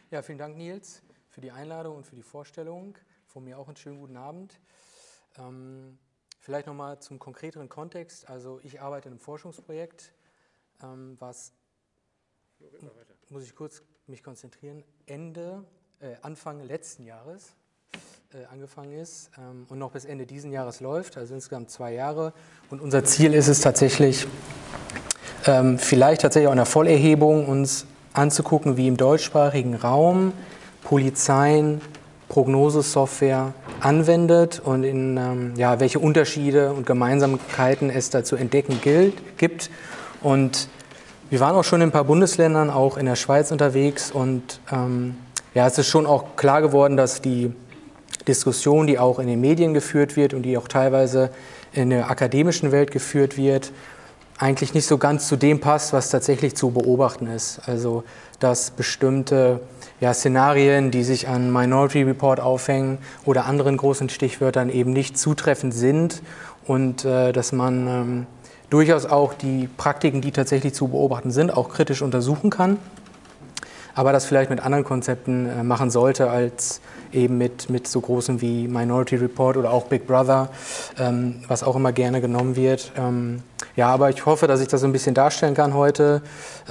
Ja, vielen Dank, Nils, für die Einladung und für die Vorstellung. Von mir auch einen schönen guten Abend. Vielleicht nochmal zum konkreteren Kontext. Also ich arbeite in einem Forschungsprojekt, was, muss ich kurz mich konzentrieren, Anfang letzten Jahres angefangen ist und noch bis Ende diesen Jahres läuft, also insgesamt 2 Jahre. Und unser Ziel ist es tatsächlich, vielleicht tatsächlich auch in der Vollerhebung uns anzugucken, wie im deutschsprachigen Raum Polizeien Prognosesoftware anwendet und welche Unterschiede und Gemeinsamkeiten es da zu entdecken gibt. Und wir waren auch schon in ein paar Bundesländern, auch in der Schweiz unterwegs, und es ist schon auch klar geworden, dass die Diskussion, die auch in den Medien geführt wird und die auch teilweise in der akademischen Welt geführt wird, eigentlich nicht so ganz zu dem passt, was tatsächlich zu beobachten ist. Also dass bestimmte Szenarien, die sich an Minority Report aufhängen oder anderen großen Stichwörtern eben nicht zutreffend sind und dass man durchaus auch die Praktiken, die tatsächlich zu beobachten sind, auch kritisch untersuchen kann, aber das vielleicht mit anderen Konzepten machen sollte, als eben mit so großen wie Minority Report oder auch Big Brother, was auch immer gerne genommen wird. Aber ich hoffe, dass ich das so ein bisschen darstellen kann heute.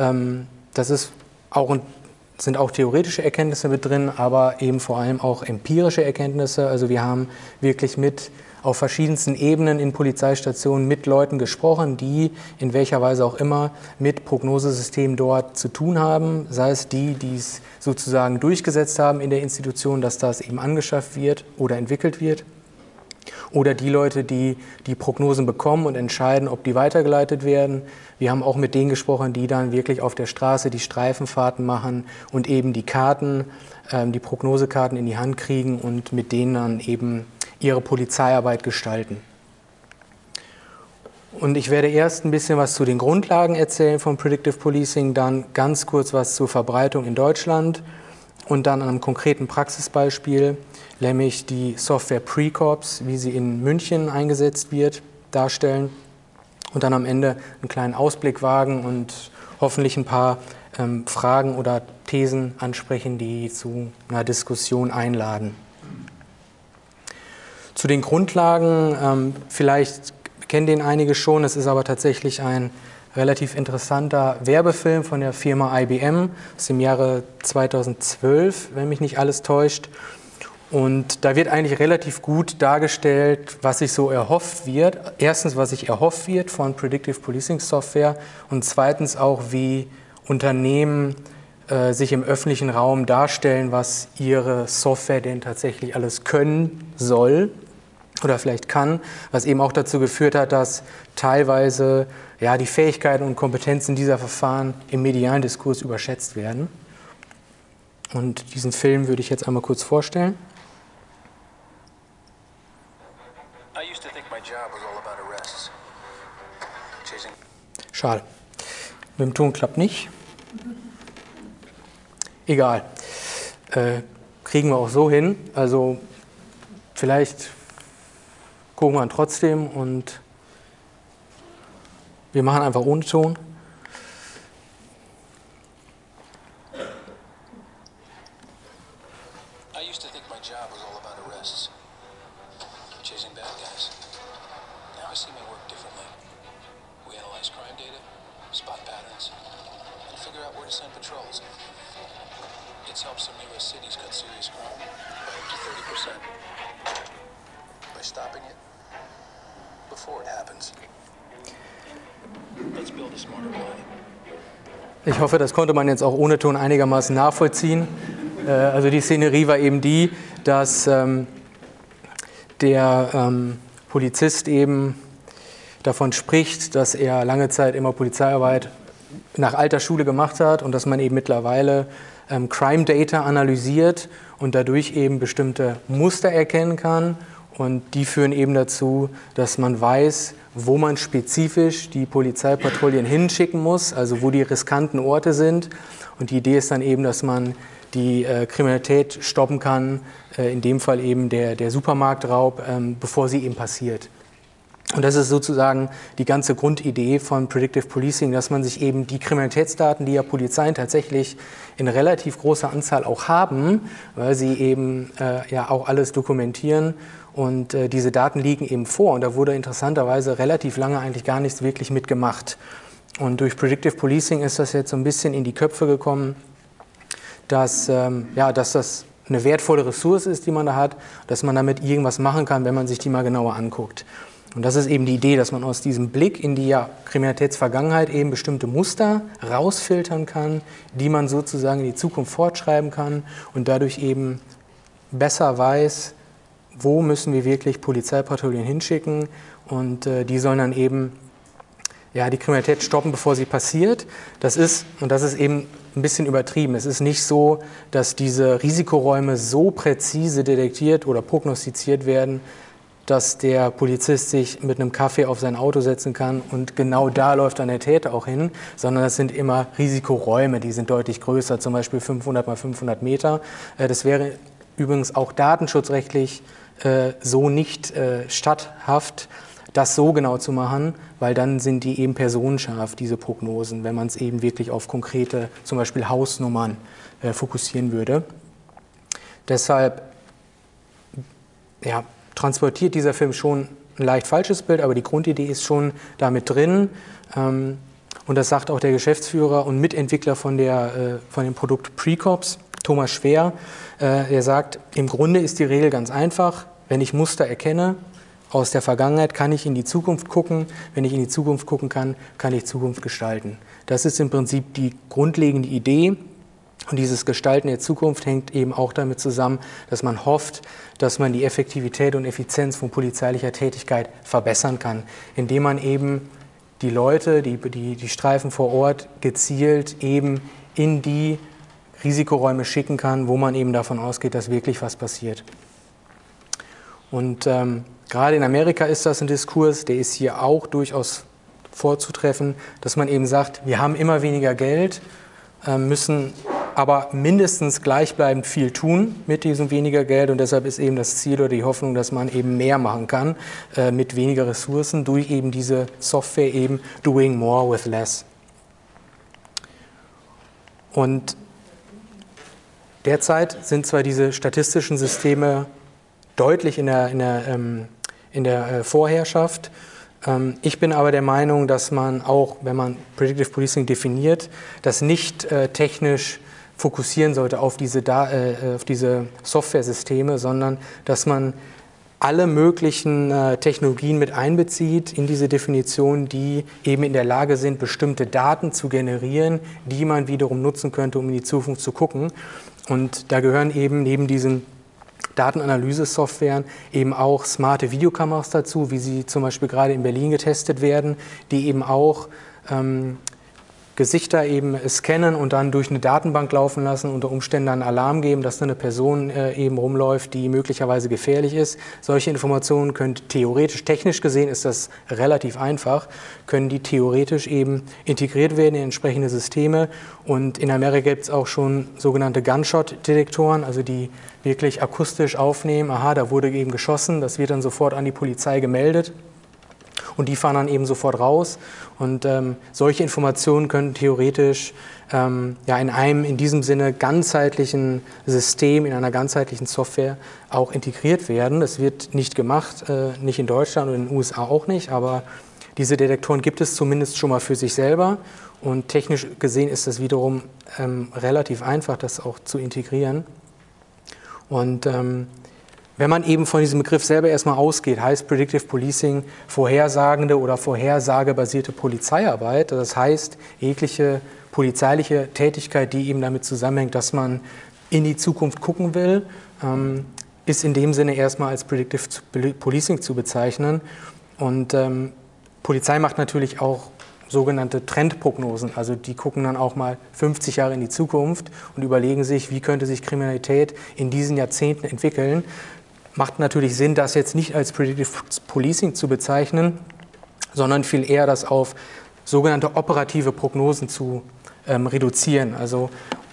Sind auch theoretische Erkenntnisse mit drin, aber eben vor allem auch empirische Erkenntnisse. Also wir haben wirklich auf verschiedensten Ebenen in Polizeistationen mit Leuten gesprochen, die in welcher Weise auch immer mit Prognosesystemen dort zu tun haben, sei es die es sozusagen durchgesetzt haben in der Institution, dass das eben angeschafft wird oder entwickelt wird, oder die Leute, die die Prognosen bekommen und entscheiden, ob die weitergeleitet werden. Wir haben auch mit denen gesprochen, die dann wirklich auf der Straße die Streifenfahrten machen und eben die Karten, die Prognosekarten in die Hand kriegen und mit denen dann eben ihre Polizeiarbeit gestalten. Und ich werde erst ein bisschen was zu den Grundlagen erzählen von Predictive Policing, dann ganz kurz was zur Verbreitung in Deutschland und dann an einem konkreten Praxisbeispiel, nämlich die Software Precorps, wie sie in München eingesetzt wird, darstellen und dann am Ende einen kleinen Ausblick wagen und hoffentlich ein paar Fragen oder Thesen ansprechen, die zu einer Diskussion einladen. Zu den Grundlagen, vielleicht kennen den einige schon, es ist aber tatsächlich ein relativ interessanter Werbefilm von der Firma IBM aus dem Jahre 2012, wenn mich nicht alles täuscht. Und da wird eigentlich relativ gut dargestellt, was sich so erhofft wird. Erstens, was sich erhofft wird von Predictive Policing Software und zweitens auch, wie Unternehmen sich im öffentlichen Raum darstellen, was ihre Software denn tatsächlich alles können soll oder vielleicht kann, was eben auch dazu geführt hat, dass teilweise die Fähigkeiten und Kompetenzen dieser Verfahren im medialen Diskurs überschätzt werden. Und diesen Film würde ich jetzt einmal kurz vorstellen. Schade. Mit dem Ton klappt nicht. Egal. Kriegen wir auch so hin. Also vielleicht gucken wir trotzdem und wir machen einfach ohne Ton. Ich hoffe, das konnte man jetzt auch ohne Ton einigermaßen nachvollziehen. Also die Szenerie war eben die, dass der Polizist eben davon spricht, dass er lange Zeit immer Polizeiarbeit nach alter Schule gemacht hat und dass man eben mittlerweile Crime Data analysiert und dadurch eben bestimmte Muster erkennen kann. Und die führen eben dazu, dass man weiß, wo man spezifisch die Polizeipatrouillen hinschicken muss, also wo die riskanten Orte sind. Und die Idee ist dann eben, dass man die Kriminalität stoppen kann, in dem Fall eben der Supermarktraub, bevor sie eben passiert. Und das ist sozusagen die ganze Grundidee von Predictive Policing, dass man sich eben die Kriminalitätsdaten, die ja Polizeien tatsächlich in relativ großer Anzahl auch haben, weil sie eben ja auch alles dokumentieren und diese Daten liegen eben vor. Und da wurde interessanterweise relativ lange eigentlich gar nichts wirklich mitgemacht. Und durch Predictive Policing ist das jetzt so ein bisschen in die Köpfe gekommen, dass, ja, dass das eine wertvolle Ressource ist, die man da hat, dass man damit irgendwas machen kann, wenn man sich die mal genauer anguckt. Und das ist eben die Idee, dass man aus diesem Blick in die Kriminalitätsvergangenheit eben bestimmte Muster rausfiltern kann, die man sozusagen in die Zukunft fortschreiben kann und dadurch eben besser weiß, wo müssen wir wirklich Polizeipatrouillen hinschicken und die sollen dann eben ja, die Kriminalität stoppen, bevor sie passiert. Das ist eben ein bisschen übertrieben. Es ist nicht so, dass diese Risikoräume so präzise detektiert oder prognostiziert werden, dass der Polizist sich mit einem Kaffee auf sein Auto setzen kann und genau da läuft dann der Täter auch hin, sondern das sind immer Risikoräume, die sind deutlich größer, zum Beispiel 500 mal 500 Meter. Das wäre übrigens auch datenschutzrechtlich so nicht statthaft, das so genau zu machen, weil dann sind die eben personenscharf, diese Prognosen, wenn man es eben wirklich auf konkrete, zum Beispiel Hausnummern fokussieren würde. Deshalb, ja, transportiert dieser Film schon ein leicht falsches Bild, aber die Grundidee ist schon damit drin. Und das sagt auch der Geschäftsführer und Mitentwickler von dem Produkt Precops, Thomas Schwer. Er sagt, im Grunde ist die Regel ganz einfach. Wenn ich Muster erkenne aus der Vergangenheit, kann ich in die Zukunft gucken. Wenn ich in die Zukunft gucken kann, kann ich Zukunft gestalten. Das ist im Prinzip die grundlegende Idee. Und dieses Gestalten der Zukunft hängt eben auch damit zusammen, dass man hofft, dass man die Effektivität und Effizienz von polizeilicher Tätigkeit verbessern kann, indem man eben die Leute, die Streifen vor Ort gezielt eben in die Risikoräume schicken kann, wo man eben davon ausgeht, dass wirklich was passiert. Und gerade in Amerika ist das ein Diskurs, der ist hier auch durchaus vorzutreffen, dass man eben sagt, wir haben immer weniger Geld, müssen aber mindestens gleichbleibend viel tun mit diesem weniger Geld und deshalb ist eben das Ziel oder die Hoffnung, dass man eben mehr machen kann mit weniger Ressourcen durch eben diese Software eben doing more with less. Und derzeit sind zwar diese statistischen Systeme deutlich in der Vorherrschaft. Ich bin aber der Meinung, dass man auch, wenn man Predictive Policing definiert, das nicht technisch fokussieren sollte auf diese Software-Systeme, sondern dass man alle möglichen Technologien mit einbezieht in diese Definition, die eben in der Lage sind, bestimmte Daten zu generieren, die man wiederum nutzen könnte, um in die Zukunft zu gucken. Und da gehören eben neben diesen Datenanalyse-Softwaren eben auch smarte Videokameras dazu, wie sie zum Beispiel gerade in Berlin getestet werden, die eben auch Gesichter eben scannen und dann durch eine Datenbank laufen lassen, unter Umständen dann Alarm geben, dass da eine Person eben rumläuft, die möglicherweise gefährlich ist. Solche Informationen können theoretisch, technisch gesehen ist das relativ einfach, können die theoretisch eben integriert werden in entsprechende Systeme. Und in Amerika gibt es auch schon sogenannte Gunshot-Detektoren, also die wirklich akustisch aufnehmen, aha, da wurde eben geschossen, das wird dann sofort an die Polizei gemeldet. Und die fahren dann eben sofort raus. Und solche Informationen können theoretisch ja, in diesem Sinne ganzheitlichen System, in einer ganzheitlichen Software auch integriert werden. Das wird nicht gemacht, nicht in Deutschland und in den USA auch nicht, aber diese Detektoren gibt es zumindest schon mal für sich selber. Und technisch gesehen ist das wiederum relativ einfach, das auch zu integrieren. Und wenn man eben von diesem Begriff selber erstmal ausgeht, heißt Predictive Policing vorhersagende oder vorhersagebasierte Polizeiarbeit. Das heißt, jegliche polizeiliche Tätigkeit, die eben damit zusammenhängt, dass man in die Zukunft gucken will, ist in dem Sinne erstmal als Predictive Policing zu bezeichnen. Und Polizei macht natürlich auch sogenannte Trendprognosen, also die gucken dann auch mal 50 Jahre in die Zukunft und überlegen sich, wie könnte sich Kriminalität in diesen Jahrzehnten entwickeln. Macht natürlich Sinn, das jetzt nicht als Predictive Policing zu bezeichnen, sondern viel eher das auf sogenannte operative Prognosen zu reduzieren. Also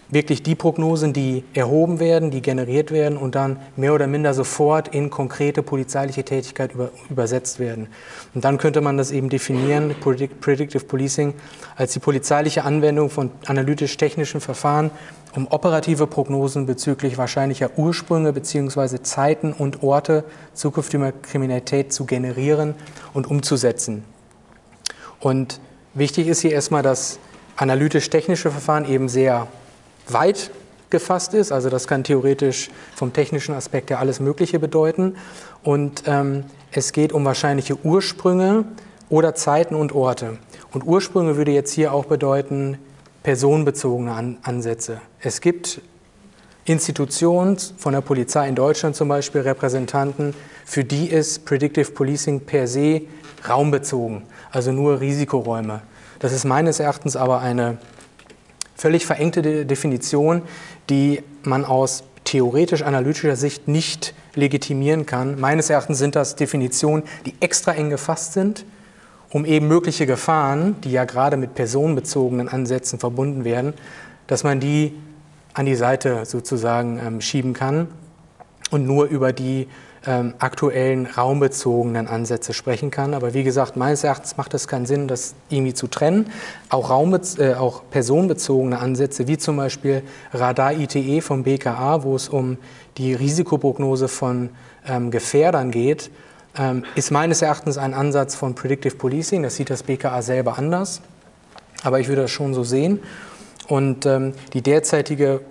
wirklich die Prognosen, die erhoben werden, die generiert werden und dann mehr oder minder sofort in konkrete polizeiliche Tätigkeit übersetzt werden. Und dann könnte man das eben definieren, Predictive Policing, als die polizeiliche Anwendung von analytisch-technischen Verfahren, um operative Prognosen bezüglich wahrscheinlicher Ursprünge bzw. Zeiten und Orte zukünftiger Kriminalität zu generieren und umzusetzen. Und wichtig ist hier erstmal, dass analytisch-technische Verfahren eben sehr weit gefasst ist, also das kann theoretisch vom technischen Aspekt her alles Mögliche bedeuten. Und es geht um wahrscheinliche Ursprünge oder Zeiten und Orte. Und Ursprünge würde jetzt hier auch bedeuten personenbezogene Ansätze. Es gibt Institutionen von der Polizei in Deutschland zum Beispiel, Repräsentanten, für die ist Predictive Policing per se raumbezogen, also nur Risikoräume. Das ist meines Erachtens aber eine völlig verengte Definition, die man aus theoretisch-analytischer Sicht nicht legitimieren kann. Meines Erachtens sind das Definitionen, die extra eng gefasst sind, um eben mögliche Gefahren, die ja gerade mit personenbezogenen Ansätzen verbunden werden, dass man die an die Seite sozusagen schieben kann und nur über die aktuellen raumbezogenen Ansätze sprechen kann. Aber wie gesagt, meines Erachtens macht es keinen Sinn, das irgendwie zu trennen. Auch personenbezogene Ansätze, wie zum Beispiel Radar-ITE vom BKA, wo es um die Risikoprognose von Gefährdern geht, ist meines Erachtens ein Ansatz von Predictive Policing. Das sieht das BKA selber anders, aber ich würde das schon so sehen. Und die derzeitig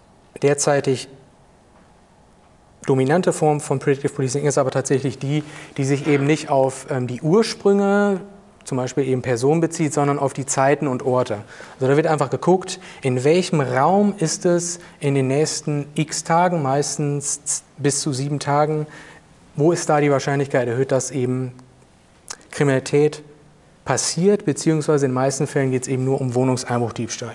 dominante Form von Predictive Policing ist aber tatsächlich die, die sich eben nicht auf die Ursprünge, zum Beispiel eben Personen bezieht, sondern auf die Zeiten und Orte. Also da wird einfach geguckt, in welchem Raum ist es in den nächsten x Tagen, meistens bis zu 7 Tagen, wo ist da die Wahrscheinlichkeit erhöht, dass eben Kriminalität passiert, beziehungsweise in den meisten Fällen geht es eben nur um Wohnungseinbruchdiebstahl.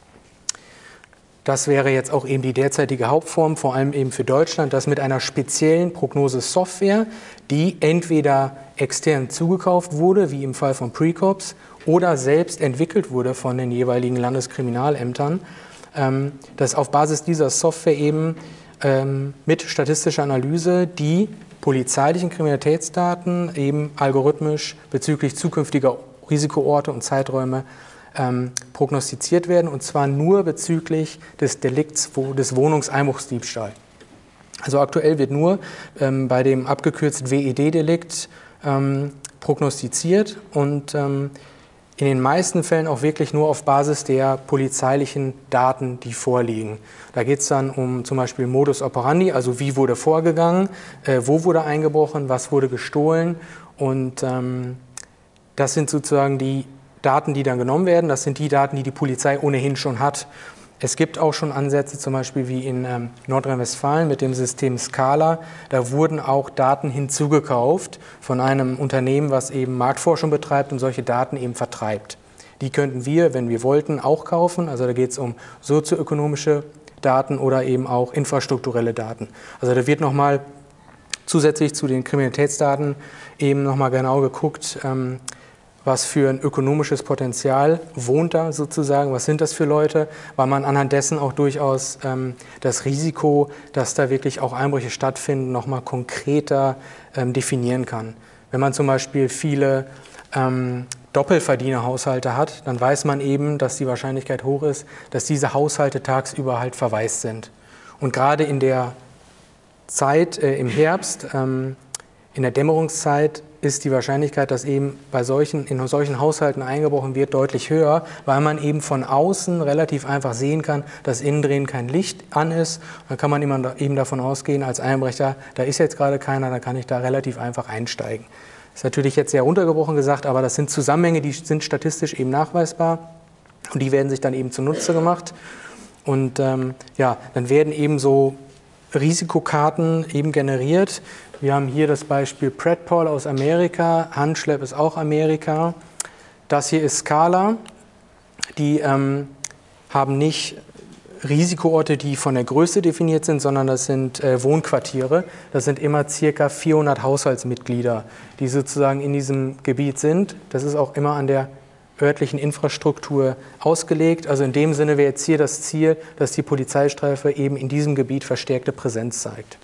Das wäre jetzt auch eben die derzeitige Hauptform, vor allem eben für Deutschland, das mit einer speziellen Prognosesoftware, die entweder extern zugekauft wurde, wie im Fall von Precops, oder selbst entwickelt wurde von den jeweiligen Landeskriminalämtern, dass auf Basis dieser Software eben mit statistischer Analyse die polizeilichen Kriminalitätsdaten eben algorithmisch bezüglich zukünftiger Risikoorte und Zeiträume prognostiziert werden, und zwar nur bezüglich des Delikts des Wohnungseinbruchsdiebstahl. Also aktuell wird nur bei dem abgekürzten WED-Delikt prognostiziert und in den meisten Fällen auch wirklich nur auf Basis der polizeilichen Daten, die vorliegen. Da geht es dann um zum Beispiel Modus operandi, also wie wurde vorgegangen, wo wurde eingebrochen, was wurde gestohlen, und das sind sozusagen die Daten, die dann genommen werden. Das sind die Daten, die die Polizei ohnehin schon hat. Es gibt auch schon Ansätze, zum Beispiel wie in Nordrhein-Westfalen mit dem System Scala. Da wurden auch Daten hinzugekauft von einem Unternehmen, was eben Marktforschung betreibt und solche Daten eben vertreibt. Die könnten wir, wenn wir wollten, auch kaufen. Also da geht es um sozioökonomische Daten oder eben auch infrastrukturelle Daten. Also da wird nochmal zusätzlich zu den Kriminalitätsdaten eben nochmal genau geguckt, was für ein ökonomisches Potenzial wohnt da sozusagen, was sind das für Leute, weil man anhand dessen auch durchaus das Risiko, dass da wirklich auch Einbrüche stattfinden, nochmal konkreter definieren kann. Wenn man zum Beispiel viele Doppelverdienerhaushalte hat, dann weiß man eben, dass die Wahrscheinlichkeit hoch ist, dass diese Haushalte tagsüber halt verwaist sind. Und gerade in der Zeit im Herbst, in der Dämmerungszeit, ist die Wahrscheinlichkeit, dass eben in solchen Haushalten eingebrochen wird, deutlich höher, weil man eben von außen relativ einfach sehen kann, dass innen drin kein Licht an ist. Dann kann man eben davon ausgehen, als Einbrecher, da ist jetzt gerade keiner, dann kann ich da relativ einfach einsteigen. Das ist natürlich jetzt sehr runtergebrochen gesagt, aber das sind Zusammenhänge, die sind statistisch eben nachweisbar und die werden sich dann eben zunutze gemacht. Und ja, dann werden eben so Risikokarten eben generiert. Wir haben hier das Beispiel Predpol aus Amerika, Handschlepp ist auch Amerika. Das hier ist Scala. Die haben nicht Risikoorte, die von der Größe definiert sind, sondern das sind Wohnquartiere. Das sind immer ca. 400 Haushaltsmitglieder, die sozusagen in diesem Gebiet sind. Das ist auch immer an der örtlichen Infrastruktur ausgelegt. Also in dem Sinne wäre jetzt hier das Ziel, dass die Polizeistreife eben in diesem Gebiet verstärkte Präsenz zeigt.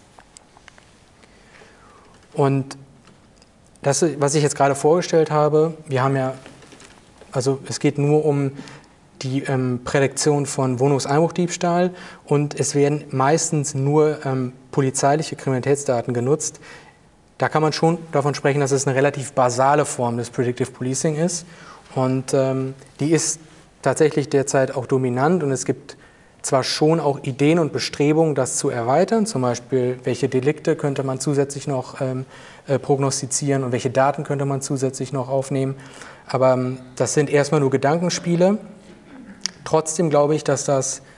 Und das, was ich jetzt gerade vorgestellt habe, wir haben ja, also es geht nur um die Prädiktion von Wohnungseinbruchdiebstahl und es werden meistens nur polizeiliche Kriminalitätsdaten genutzt. Da kann man schon davon sprechen, dass es eine relativ basale Form des Predictive Policing ist und die ist tatsächlich derzeit auch dominant und es gibt zwar schon auch Ideen und Bestrebungen, das zu erweitern, zum Beispiel welche Delikte könnte man zusätzlich noch prognostizieren und welche Daten könnte man zusätzlich noch aufnehmen, aber das sind erstmal nur Gedankenspiele. Trotzdem glaube ich, dass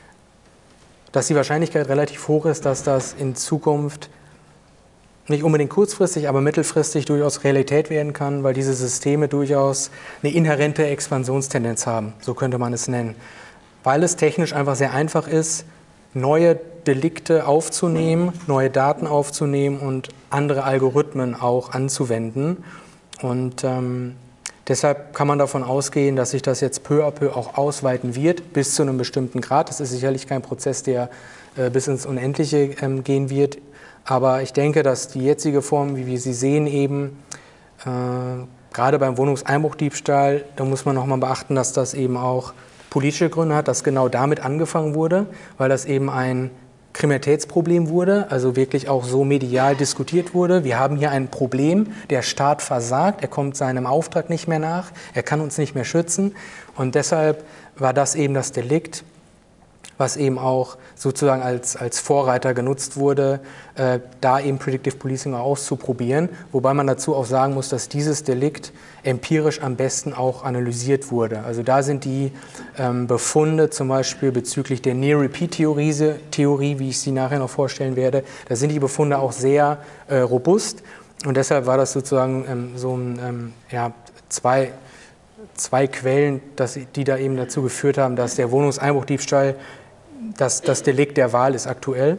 die Wahrscheinlichkeit relativ hoch ist, dass das in Zukunft nicht unbedingt kurzfristig, aber mittelfristig durchaus Realität werden kann, weil diese Systeme durchaus eine inhärente Expansionstendenz haben, so könnte man es nennen. Weil es technisch einfach sehr einfach ist, neue Delikte aufzunehmen, neue Daten aufzunehmen und andere Algorithmen auch anzuwenden. Und deshalb kann man davon ausgehen, dass sich das jetzt peu à peu auch ausweiten wird, bis zu einem bestimmten Grad. Das ist sicherlich kein Prozess, der bis ins Unendliche gehen wird. Aber ich denke, dass die jetzige Form, wie wir sie sehen, eben gerade beim Wohnungseinbruchdiebstahl, da muss man nochmal beachten, dass das eben auch politische Gründe hat, dass genau damit angefangen wurde, weil das eben ein Kriminalitätsproblem wurde, also wirklich auch so medial diskutiert wurde. Wir haben hier ein Problem, der Staat versagt, er kommt seinem Auftrag nicht mehr nach, er kann uns nicht mehr schützen und deshalb war das eben das Delikt, was eben auch sozusagen als Vorreiter genutzt wurde, da eben Predictive Policing auszuprobieren, wobei man dazu auch sagen muss, dass dieses Delikt empirisch am besten auch analysiert wurde. Also da sind die Befunde zum Beispiel bezüglich der Near-Repeat-Theorie, wie ich sie nachher noch vorstellen werde, da sind die Befunde auch sehr robust und deshalb war das sozusagen zwei Quellen, die da eben dazu geführt haben, dass der Wohnungseinbruchdiebstahl das Delikt der Wahl ist aktuell.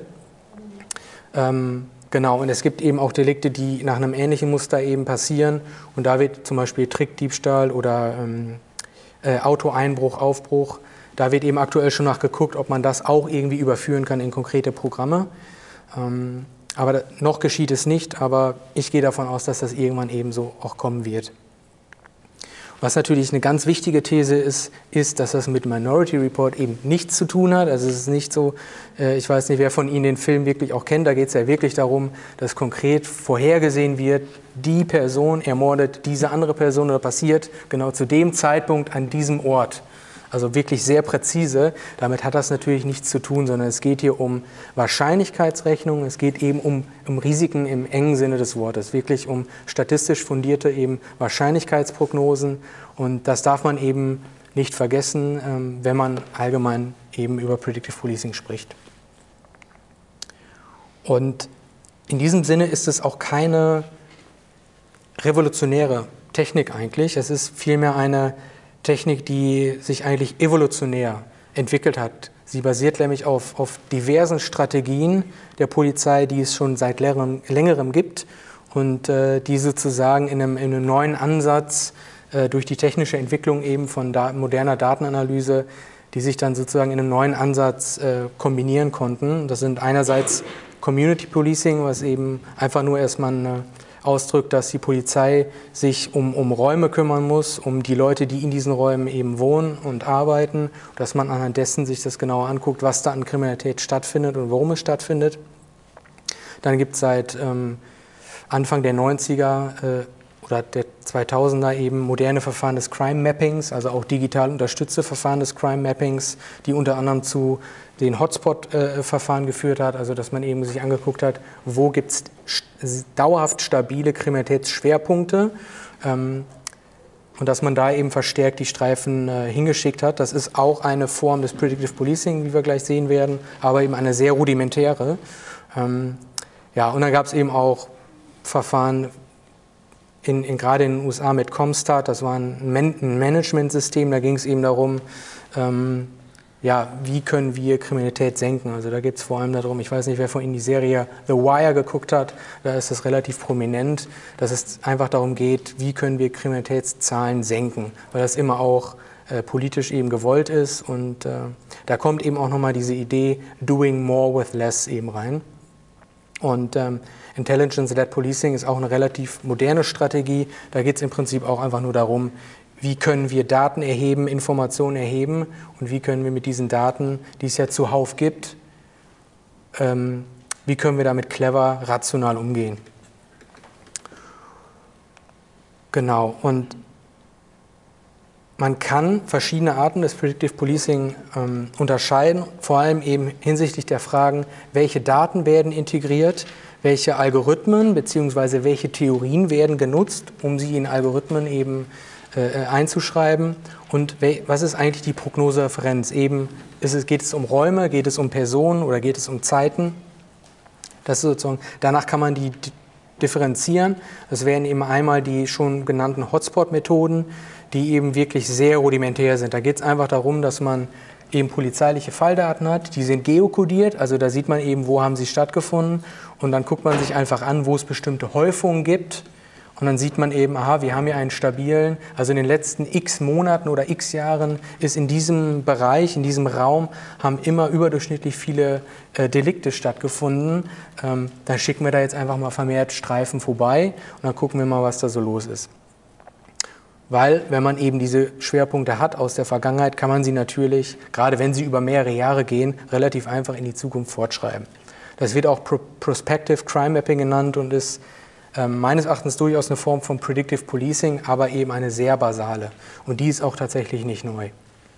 Genau, und es gibt eben auch Delikte, die nach einem ähnlichen Muster eben passieren und da wird zum Beispiel Trickdiebstahl oder Autoeinbruch, Aufbruch, da wird eben aktuell schon nachgeguckt, ob man das auch irgendwie überführen kann in konkrete Programme. Aber noch geschieht es nicht, aber ich gehe davon aus, dass das irgendwann eben so auch kommen wird. Was natürlich eine ganz wichtige These ist, dass das mit Minority Report eben nichts zu tun hat. Also es ist nicht so, ich weiß nicht, wer von Ihnen den Film wirklich auch kennt, da geht es ja wirklich darum, dass konkret vorhergesehen wird, die Person ermordet diese andere Person oder passiert genau zu dem Zeitpunkt an diesem Ort. Also wirklich sehr präzise. Damit hat das natürlich nichts zu tun, sondern es geht hier um Wahrscheinlichkeitsrechnung, es geht eben um Risiken im engen Sinne des Wortes, wirklich um statistisch fundierte eben Wahrscheinlichkeitsprognosen und das darf man eben nicht vergessen, wenn man allgemein eben über Predictive Policing spricht. Und in diesem Sinne ist es auch keine revolutionäre Technik eigentlich, es ist vielmehr eine Technik, die sich eigentlich evolutionär entwickelt hat. Sie basiert nämlich auf diversen Strategien der Polizei, die es schon seit längerem gibt und die sozusagen in einem neuen Ansatz durch die technische Entwicklung eben von moderner Datenanalyse, die sich dann sozusagen in einem neuen Ansatz kombinieren konnten. Das sind einerseits Community Policing, was eben einfach nur erstmal ausdrückt, dass die Polizei sich um Räume kümmern muss, um die Leute, die in diesen Räumen eben wohnen und arbeiten, dass man anhand dessen sich das genauer anguckt, was da an Kriminalität stattfindet und warum es stattfindet. Dann gibt es seit Anfang der 90er oder der 2000er eben moderne Verfahren des Crime Mappings, also auch digital unterstützte Verfahren des Crime Mappings, die unter anderem zu den Hotspot-Verfahren geführt hat, also dass man eben sich angeguckt hat, wo gibt es dauerhaft stabile Kriminalitätsschwerpunkte und dass man da eben verstärkt die Streifen hingeschickt hat. Das ist auch eine Form des Predictive Policing, wie wir gleich sehen werden, aber eben eine sehr rudimentäre. Ja, und dann gab es eben auch Verfahren, gerade in den USA mit Comstat, das war ein Managementsystem, da ging es eben darum, ja, wie können wir Kriminalität senken? Also da geht es vor allem darum, ich weiß nicht, wer von Ihnen die Serie The Wire geguckt hat, da ist das relativ prominent, dass es einfach darum geht, wie können wir Kriminalitätszahlen senken, weil das immer auch politisch eben gewollt ist und da kommt eben auch nochmal diese Idee doing more with less eben rein. Und Intelligence-led Policing ist auch eine relativ moderne Strategie, da geht es im Prinzip auch einfach nur darum, wie können wir Daten erheben, Informationen erheben und wie können wir mit diesen Daten, die es ja zuhauf gibt, wie können wir damit clever, rational umgehen. Genau, und man kann verschiedene Arten des Predictive Policing unterscheiden, vor allem eben hinsichtlich der Fragen, welche Daten werden integriert, welche Algorithmen bzw. welche Theorien werden genutzt, um sie in Algorithmen eben einzuschreiben und was ist eigentlich die Prognosereferenz? Eben geht es um Räume, geht es um Personen oder geht es um Zeiten? Das ist sozusagen, danach kann man die differenzieren. Das wären eben einmal die schon genannten Hotspot-Methoden, die eben wirklich sehr rudimentär sind. Da geht es einfach darum, dass man eben polizeiliche Falldaten hat, die sind geokodiert, also da sieht man eben, wo haben sie stattgefunden und dann guckt man sich einfach an, wo es bestimmte Häufungen gibt und dann sieht man eben, aha, wir haben hier einen stabilen, also in den letzten x Monaten oder x Jahren ist in diesem Bereich, in diesem Raum, haben immer überdurchschnittlich viele Delikte stattgefunden. Dann schicken wir da jetzt einfach mal vermehrt Streifen vorbei und dann gucken wir mal, was da so los ist. Weil, wenn man eben diese Schwerpunkte hat aus der Vergangenheit, kann man sie natürlich, gerade wenn sie über mehrere Jahre gehen, relativ einfach in die Zukunft fortschreiben. Das wird auch Prospective Crime Mapping genannt und ist meines Erachtens durchaus eine Form von Predictive Policing, aber eben eine sehr basale. Und die ist auch tatsächlich nicht neu.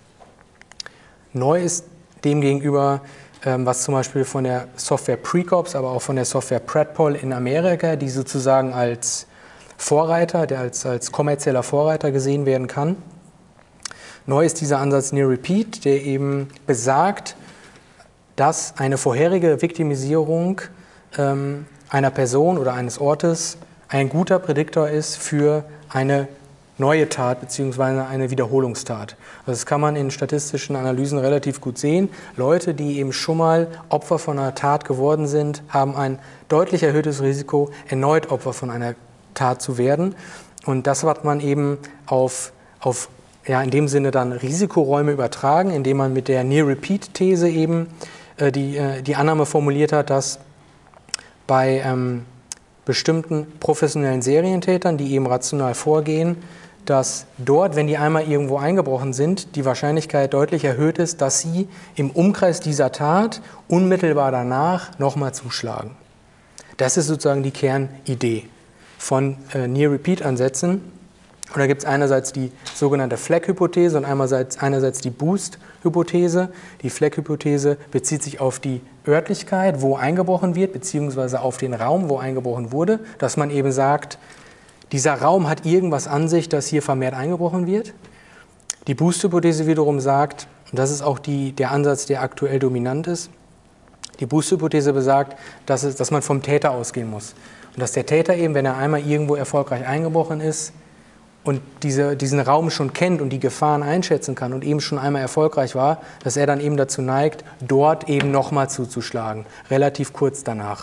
Neu ist demgegenüber, was zum Beispiel von der Software Precops, aber auch von der Software Predpol in Amerika, die sozusagen als Vorreiter, der als kommerzieller Vorreiter gesehen werden kann. Neu ist dieser Ansatz Near Repeat, der eben besagt, dass eine vorherige Viktimisierung einer Person oder eines Ortes ein guter Prädiktor ist für eine neue Tat bzw. eine Wiederholungstat. Also das kann man in statistischen Analysen relativ gut sehen. Leute, die eben schon mal Opfer von einer Tat geworden sind, haben ein deutlich erhöhtes Risiko, erneut Opfer von einer Tat zu werden. Und das hat man eben auf in dem Sinne dann Risikoräume übertragen, indem man mit der Near-Repeat-These eben die Annahme formuliert hat, dass bei bestimmten professionellen Serientätern, die eben rational vorgehen, dass dort, wenn die einmal irgendwo eingebrochen sind, die Wahrscheinlichkeit deutlich erhöht ist, dass sie im Umkreis dieser Tat unmittelbar danach nochmal zuschlagen. Das ist sozusagen die Kernidee von Near-Repeat-Ansätzen. Und da gibt es einerseits die sogenannte Flag-Hypothese und einerseits die Boost-Hypothese. Die Flag-Hypothese bezieht sich auf die Örtlichkeit, wo eingebrochen wird, beziehungsweise auf den Raum, wo eingebrochen wurde, dass man eben sagt, dieser Raum hat irgendwas an sich, dass hier vermehrt eingebrochen wird. Die Boost-Hypothese wiederum sagt, und das ist auch der Ansatz, der aktuell dominant ist, die Boost-Hypothese besagt, dass man vom Täter ausgehen muss. Und dass der Täter eben, wenn er einmal irgendwo erfolgreich eingebrochen ist und diesen Raum schon kennt und die Gefahren einschätzen kann und eben schon einmal erfolgreich war, dass er dann eben dazu neigt, dort eben nochmal zuzuschlagen, relativ kurz danach.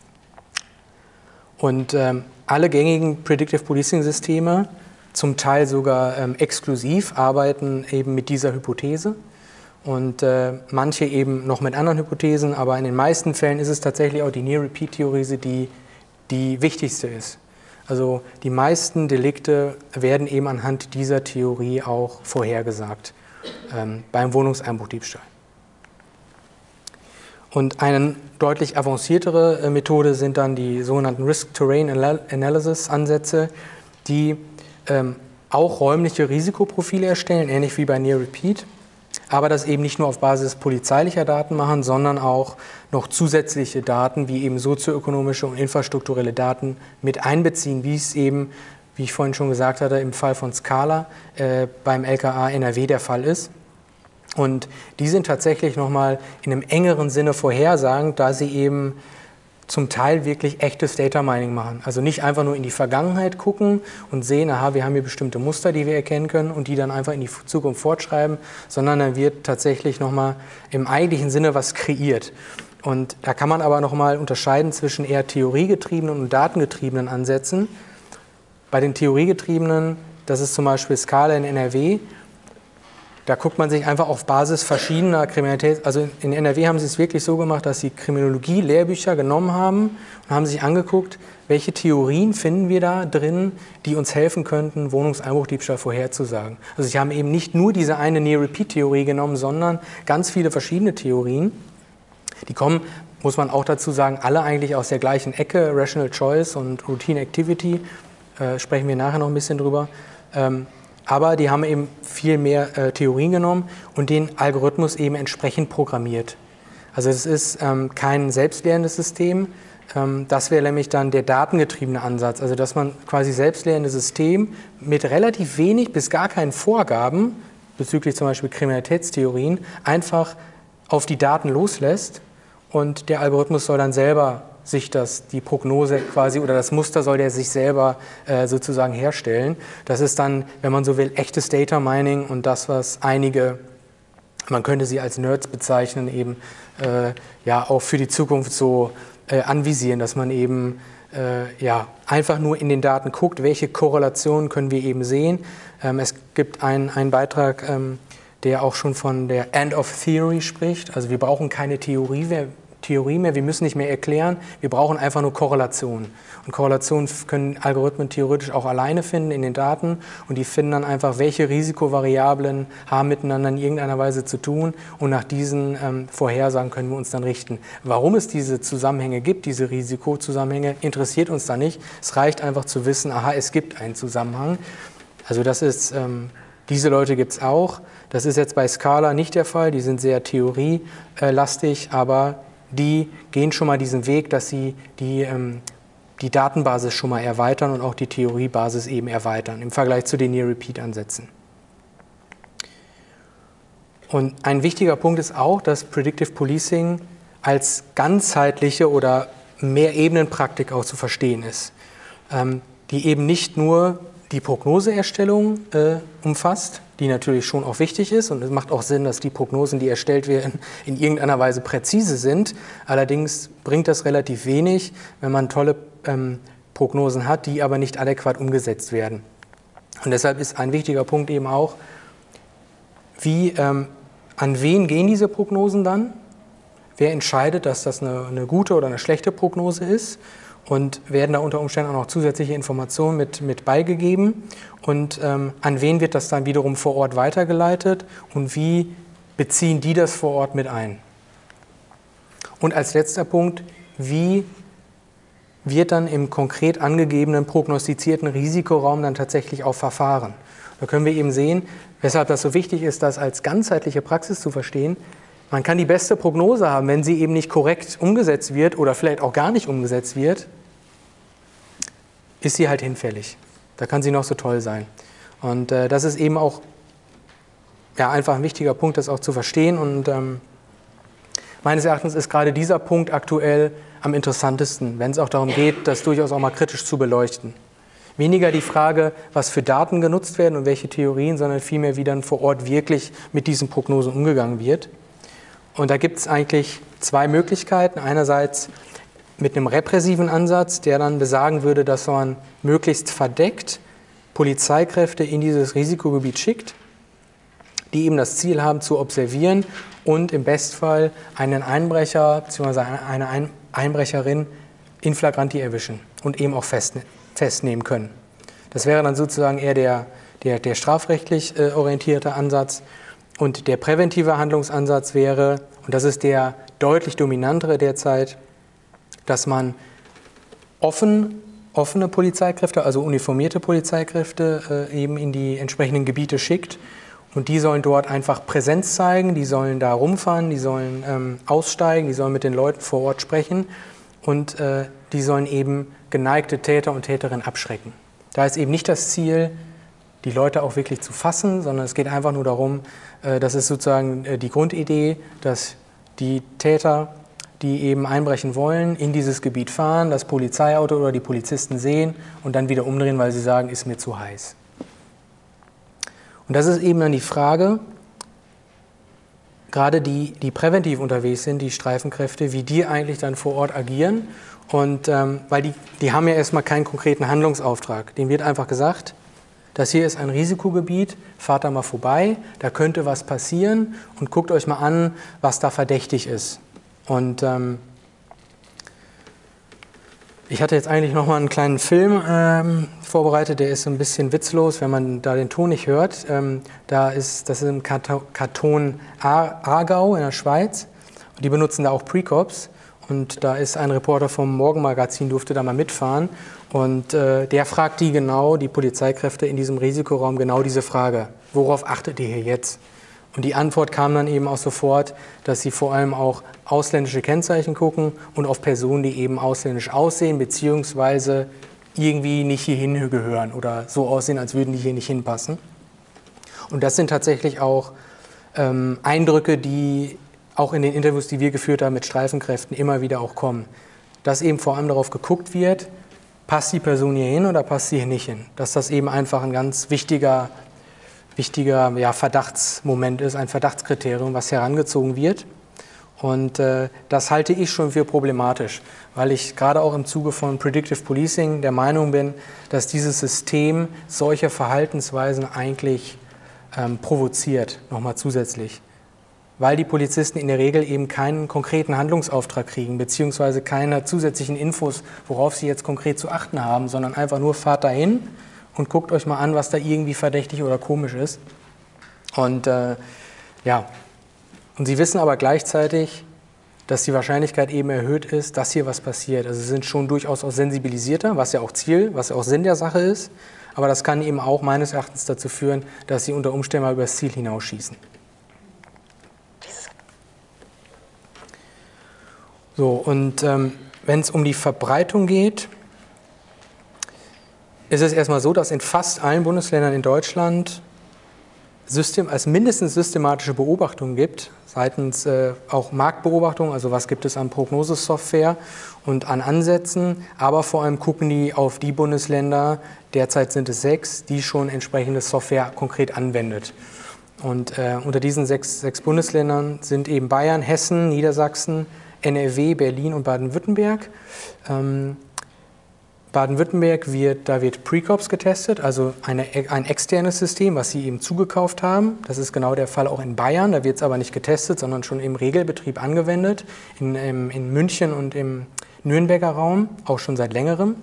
Und alle gängigen Predictive Policing Systeme, zum Teil sogar exklusiv, arbeiten eben mit dieser Hypothese. Und manche eben noch mit anderen Hypothesen, aber in den meisten Fällen ist es tatsächlich auch die Near-Repeat-Theorie, die wichtigste ist. Also die meisten Delikte werden eben anhand dieser Theorie auch vorhergesagt beim Wohnungseinbruchdiebstahl. Und eine deutlich avanciertere Methode sind dann die sogenannten Risk-Terrain-Analysis-Ansätze, die auch räumliche Risikoprofile erstellen, ähnlich wie bei Near Repeat, aber das eben nicht nur auf Basis polizeilicher Daten machen, sondern auch noch zusätzliche Daten wie eben sozioökonomische und infrastrukturelle Daten mit einbeziehen, wie es eben, wie ich vorhin schon gesagt hatte, im Fall von Scala beim LKA NRW der Fall ist. Und die sind tatsächlich nochmal in einem engeren Sinne vorhersagend, da sie eben zum Teil wirklich echtes Data Mining machen. Also nicht einfach nur in die Vergangenheit gucken und sehen, aha, wir haben hier bestimmte Muster, die wir erkennen können und die dann einfach in die Zukunft fortschreiben, sondern dann wird tatsächlich nochmal im eigentlichen Sinne was kreiert. Und da kann man aber nochmal unterscheiden zwischen eher theoriegetriebenen und datengetriebenen Ansätzen. Bei den theoriegetriebenen, das ist zum Beispiel Scala in NRW, da guckt man sich einfach auf Basis verschiedener also in NRW haben sie es wirklich so gemacht, dass sie Kriminologie-Lehrbücher genommen haben und haben sich angeguckt, welche Theorien finden wir da drin, die uns helfen könnten, Wohnungseinbruchdiebstahl vorherzusagen. Also sie haben eben nicht nur diese eine Near-Repeat-Theorie genommen, sondern ganz viele verschiedene Theorien. Die kommen, muss man auch dazu sagen, alle eigentlich aus der gleichen Ecke, Rational Choice und Routine Activity, sprechen wir nachher noch ein bisschen drüber. Aber die haben eben viel mehr Theorien genommen und den Algorithmus eben entsprechend programmiert. Also es ist kein selbstlernendes System, das wäre nämlich dann der datengetriebene Ansatz. Also dass man quasi selbstlernende System mit relativ wenig bis gar keinen Vorgaben bezüglich zum Beispiel Kriminalitätstheorien einfach auf die Daten loslässt und der Algorithmus soll dann selber sich die Prognose quasi oder das Muster soll der sich selber sozusagen herstellen. Das ist dann, wenn man so will, echtes Data Mining und das, was einige, man könnte sie als Nerds bezeichnen, eben ja auch für die Zukunft so anvisieren, dass man eben ja, einfach nur in den Daten guckt, welche Korrelationen können wir eben sehen. Es gibt einen Beitrag, der auch schon von der End of Theory spricht. Also wir brauchen keine Theorie mehr, wir müssen nicht mehr erklären, wir brauchen einfach nur Korrelationen. Und Korrelationen können Algorithmen theoretisch auch alleine finden in den Daten und die finden dann einfach, welche Risikovariablen haben miteinander in irgendeiner Weise zu tun und nach diesen Vorhersagen können wir uns dann richten. Warum es diese Zusammenhänge gibt, diese Risikozusammenhänge, interessiert uns da nicht. Es reicht einfach zu wissen, aha, es gibt einen Zusammenhang. Also das ist, diese Leute gibt es auch. Das ist jetzt bei Scala nicht der Fall, die sind sehr theorielastig, aber die gehen schon mal diesen Weg, dass sie die Datenbasis schon mal erweitern und auch die Theoriebasis eben erweitern im Vergleich zu den Near-Repeat-Ansätzen. Und ein wichtiger Punkt ist auch, dass Predictive Policing als ganzheitliche oder Mehrebenenpraktik auch zu verstehen ist, die eben nicht nur die Prognoseerstellung umfasst, die natürlich schon auch wichtig ist und es macht auch Sinn, dass die Prognosen, die erstellt werden, in irgendeiner Weise präzise sind. Allerdings bringt das relativ wenig, wenn man tolle Prognosen hat, die aber nicht adäquat umgesetzt werden. Und deshalb ist ein wichtiger Punkt eben auch, an wen gehen diese Prognosen dann? Wer entscheidet, dass das eine gute oder eine schlechte Prognose ist? Und werden da unter Umständen auch noch zusätzliche Informationen mit beigegeben und an wen wird das dann wiederum vor Ort weitergeleitet und wie beziehen die das vor Ort mit ein. Und als letzter Punkt, wie wird dann im konkret angegebenen prognostizierten Risikoraum dann tatsächlich auch verfahren. Da können wir eben sehen, weshalb das so wichtig ist, das als ganzheitliche Praxis zu verstehen. Man kann die beste Prognose haben, wenn sie eben nicht korrekt umgesetzt wird oder vielleicht auch gar nicht umgesetzt wird, ist sie halt hinfällig. Da kann sie noch so toll sein. Und das ist eben auch ja, einfach ein wichtiger Punkt, das auch zu verstehen. Und meines Erachtens ist gerade dieser Punkt aktuell am interessantesten, wenn es auch darum geht, das durchaus auch mal kritisch zu beleuchten. Weniger die Frage, was für Daten genutzt werden und welche Theorien, sondern vielmehr, wie dann vor Ort wirklich mit diesen Prognosen umgegangen wird. Und da gibt es eigentlich zwei Möglichkeiten. Einerseits mit einem repressiven Ansatz, der dann besagen würde, dass man möglichst verdeckt Polizeikräfte in dieses Risikogebiet schickt, die eben das Ziel haben, zu observieren und im Bestfall einen Einbrecher bzw. eine Einbrecherin in flagranti erwischen und eben auch festnehmen können. Das wäre dann sozusagen eher der strafrechtlich orientierte Ansatz. Und der präventive Handlungsansatz wäre, und das ist der deutlich dominantere derzeit, dass man offene Polizeikräfte, also uniformierte Polizeikräfte eben in die entsprechenden Gebiete schickt und die sollen dort einfach Präsenz zeigen, die sollen da rumfahren, die sollen aussteigen, die sollen mit den Leuten vor Ort sprechen und die sollen eben geneigte Täter und Täterinnen abschrecken. Da ist eben nicht das Ziel, die Leute auch wirklich zu fassen, sondern es geht einfach nur darum, das ist sozusagen die Grundidee, dass die Täter die eben einbrechen wollen, in dieses Gebiet fahren, das Polizeiauto oder die Polizisten sehen und dann wieder umdrehen, weil sie sagen, ist mir zu heiß. Und das ist eben dann die Frage, gerade die präventiv unterwegs sind, die Streifenkräfte, wie die eigentlich dann vor Ort agieren. Und weil die haben ja erstmal keinen konkreten Handlungsauftrag. Denen wird einfach gesagt, das hier ist ein Risikogebiet, fahrt da mal vorbei, da könnte was passieren und guckt euch mal an, was da verdächtig ist. Und ich hatte jetzt eigentlich noch mal einen kleinen Film vorbereitet, der ist ein bisschen witzlos, wenn man da den Ton nicht hört. Das ist im Kanton Aargau in der Schweiz. Die benutzen da auch Precops. Und da ist ein Reporter vom Morgenmagazin, durfte da mal mitfahren. Und der fragt die Polizeikräfte in diesem Risikoraum genau diese Frage. Worauf achtet ihr hier jetzt? Und die Antwort kam dann eben auch sofort, dass sie vor allem auch ausländische Kennzeichen gucken und auf Personen, die eben ausländisch aussehen, beziehungsweise irgendwie nicht hierhin gehören oder so aussehen, als würden die hier nicht hinpassen. Und das sind tatsächlich auch Eindrücke, die auch in den Interviews, die wir geführt haben mit Streifenkräften, immer wieder auch kommen. Dass eben vor allem darauf geguckt wird, passt die Person hier hin oder passt sie hier nicht hin. Dass das eben einfach ein ganz wichtiger Verdachtsmoment ist, ein Verdachtskriterium, was herangezogen wird. Und das halte ich schon für problematisch, weil ich gerade auch im Zuge von Predictive Policing der Meinung bin, dass dieses System solche Verhaltensweisen eigentlich provoziert, nochmal zusätzlich. Weil die Polizisten in der Regel eben keinen konkreten Handlungsauftrag kriegen, beziehungsweise keine zusätzlichen Infos, worauf sie jetzt konkret zu achten haben, sondern einfach nur fahrt dahin und guckt euch mal an, was da irgendwie verdächtig oder komisch ist. Und und sie wissen aber gleichzeitig, dass die Wahrscheinlichkeit eben erhöht ist, dass hier was passiert. Also sie sind schon durchaus auch sensibilisierter, was ja auch Sinn der Sache ist. Aber das kann eben auch meines Erachtens dazu führen, dass sie unter Umständen mal über das Ziel hinausschießen. So, und wenn es um die Verbreitung geht, ist es erstmal so, dass in fast allen Bundesländern in Deutschland es mindestens systematische Beobachtungen gibt, seitens auch Marktbeobachtungen, also was gibt es an Prognosesoftware und an Ansätzen, aber vor allem gucken die auf die Bundesländer, derzeit sind es 6, die schon entsprechende Software konkret anwendet. Und unter diesen sechs Bundesländern sind eben Bayern, Hessen, Niedersachsen, NRW, Berlin und Baden-Württemberg. Baden-Württemberg wird Precops getestet, also ein externes System, was sie eben zugekauft haben. Das ist genau der Fall auch in Bayern, da wird es aber nicht getestet, sondern schon im Regelbetrieb angewendet, in München und im Nürnberger Raum, auch schon seit längerem.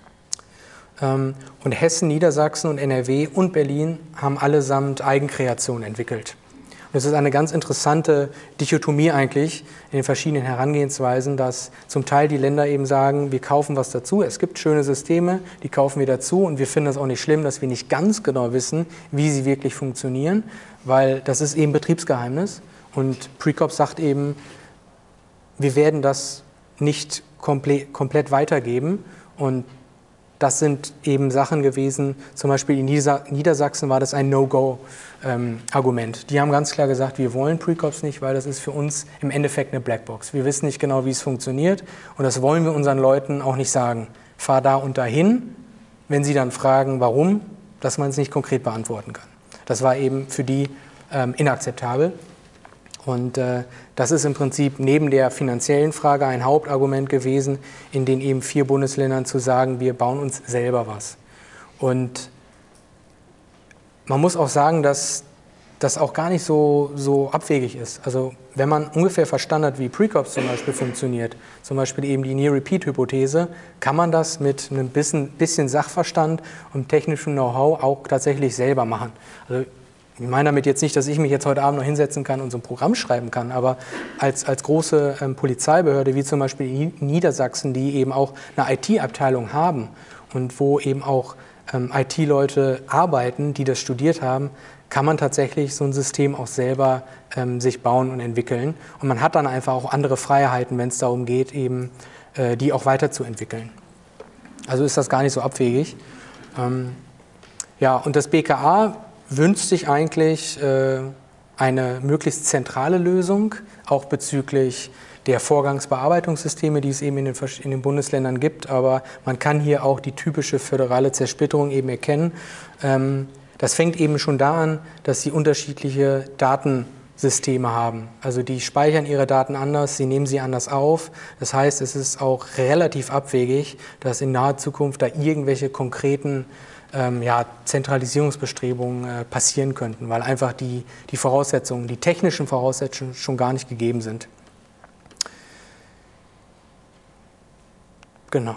Und Hessen, Niedersachsen und NRW und Berlin haben allesamt Eigenkreationen entwickelt. Das ist eine ganz interessante Dichotomie eigentlich in den verschiedenen Herangehensweisen, dass zum Teil die Länder eben sagen, wir kaufen was dazu, es gibt schöne Systeme, die kaufen wir dazu und wir finden es auch nicht schlimm, dass wir nicht ganz genau wissen, wie sie wirklich funktionieren, weil das ist eben Betriebsgeheimnis und Precops sagt eben, wir werden das nicht komplett weitergeben und das sind eben Sachen gewesen, zum Beispiel in Niedersachsen war das ein No-Go-Argument. Die haben ganz klar gesagt, wir wollen Precops nicht, weil das ist für uns im Endeffekt eine Blackbox. Wir wissen nicht genau, wie es funktioniert und das wollen wir unseren Leuten auch nicht sagen. Fahr da und dahin, wenn sie dann fragen, warum, dass man es nicht konkret beantworten kann. Das war eben für die inakzeptabel. Und das ist im Prinzip neben der finanziellen Frage ein Hauptargument gewesen, in den eben 4 Bundesländern zu sagen, wir bauen uns selber was. Und man muss auch sagen, dass das auch gar nicht so abwegig ist. Also wenn man ungefähr verstanden hat, wie Precops zum Beispiel funktioniert, zum Beispiel eben die Near-Repeat-Hypothese, kann man das mit einem bisschen Sachverstand und technischem Know-how auch tatsächlich selber machen. Also ich meine damit jetzt nicht, dass ich mich jetzt heute Abend noch hinsetzen kann und so ein Programm schreiben kann, aber als große Polizeibehörde, wie zum Beispiel in Niedersachsen, die eben auch eine IT-Abteilung haben und wo eben auch IT-Leute arbeiten, die das studiert haben, kann man tatsächlich so ein System auch selber sich bauen und entwickeln. Und man hat dann einfach auch andere Freiheiten, wenn es darum geht, eben die auch weiterzuentwickeln. Also ist das gar nicht so abwegig. Ja, und das BKA wünscht sich eigentlich eine möglichst zentrale Lösung, auch bezüglich der Vorgangsbearbeitungssysteme, die es eben in den Bundesländern gibt, aber man kann hier auch die typische föderale Zersplitterung eben erkennen. Das fängt eben schon da an, dass sie unterschiedliche Datensysteme haben. Also die speichern ihre Daten anders, sie nehmen sie anders auf. Das heißt, es ist auch relativ abwegig, dass in naher Zukunft da irgendwelche konkreten Zentralisierungsbestrebungen passieren könnten, weil einfach die Voraussetzungen, die technischen Voraussetzungen schon gar nicht gegeben sind. Genau.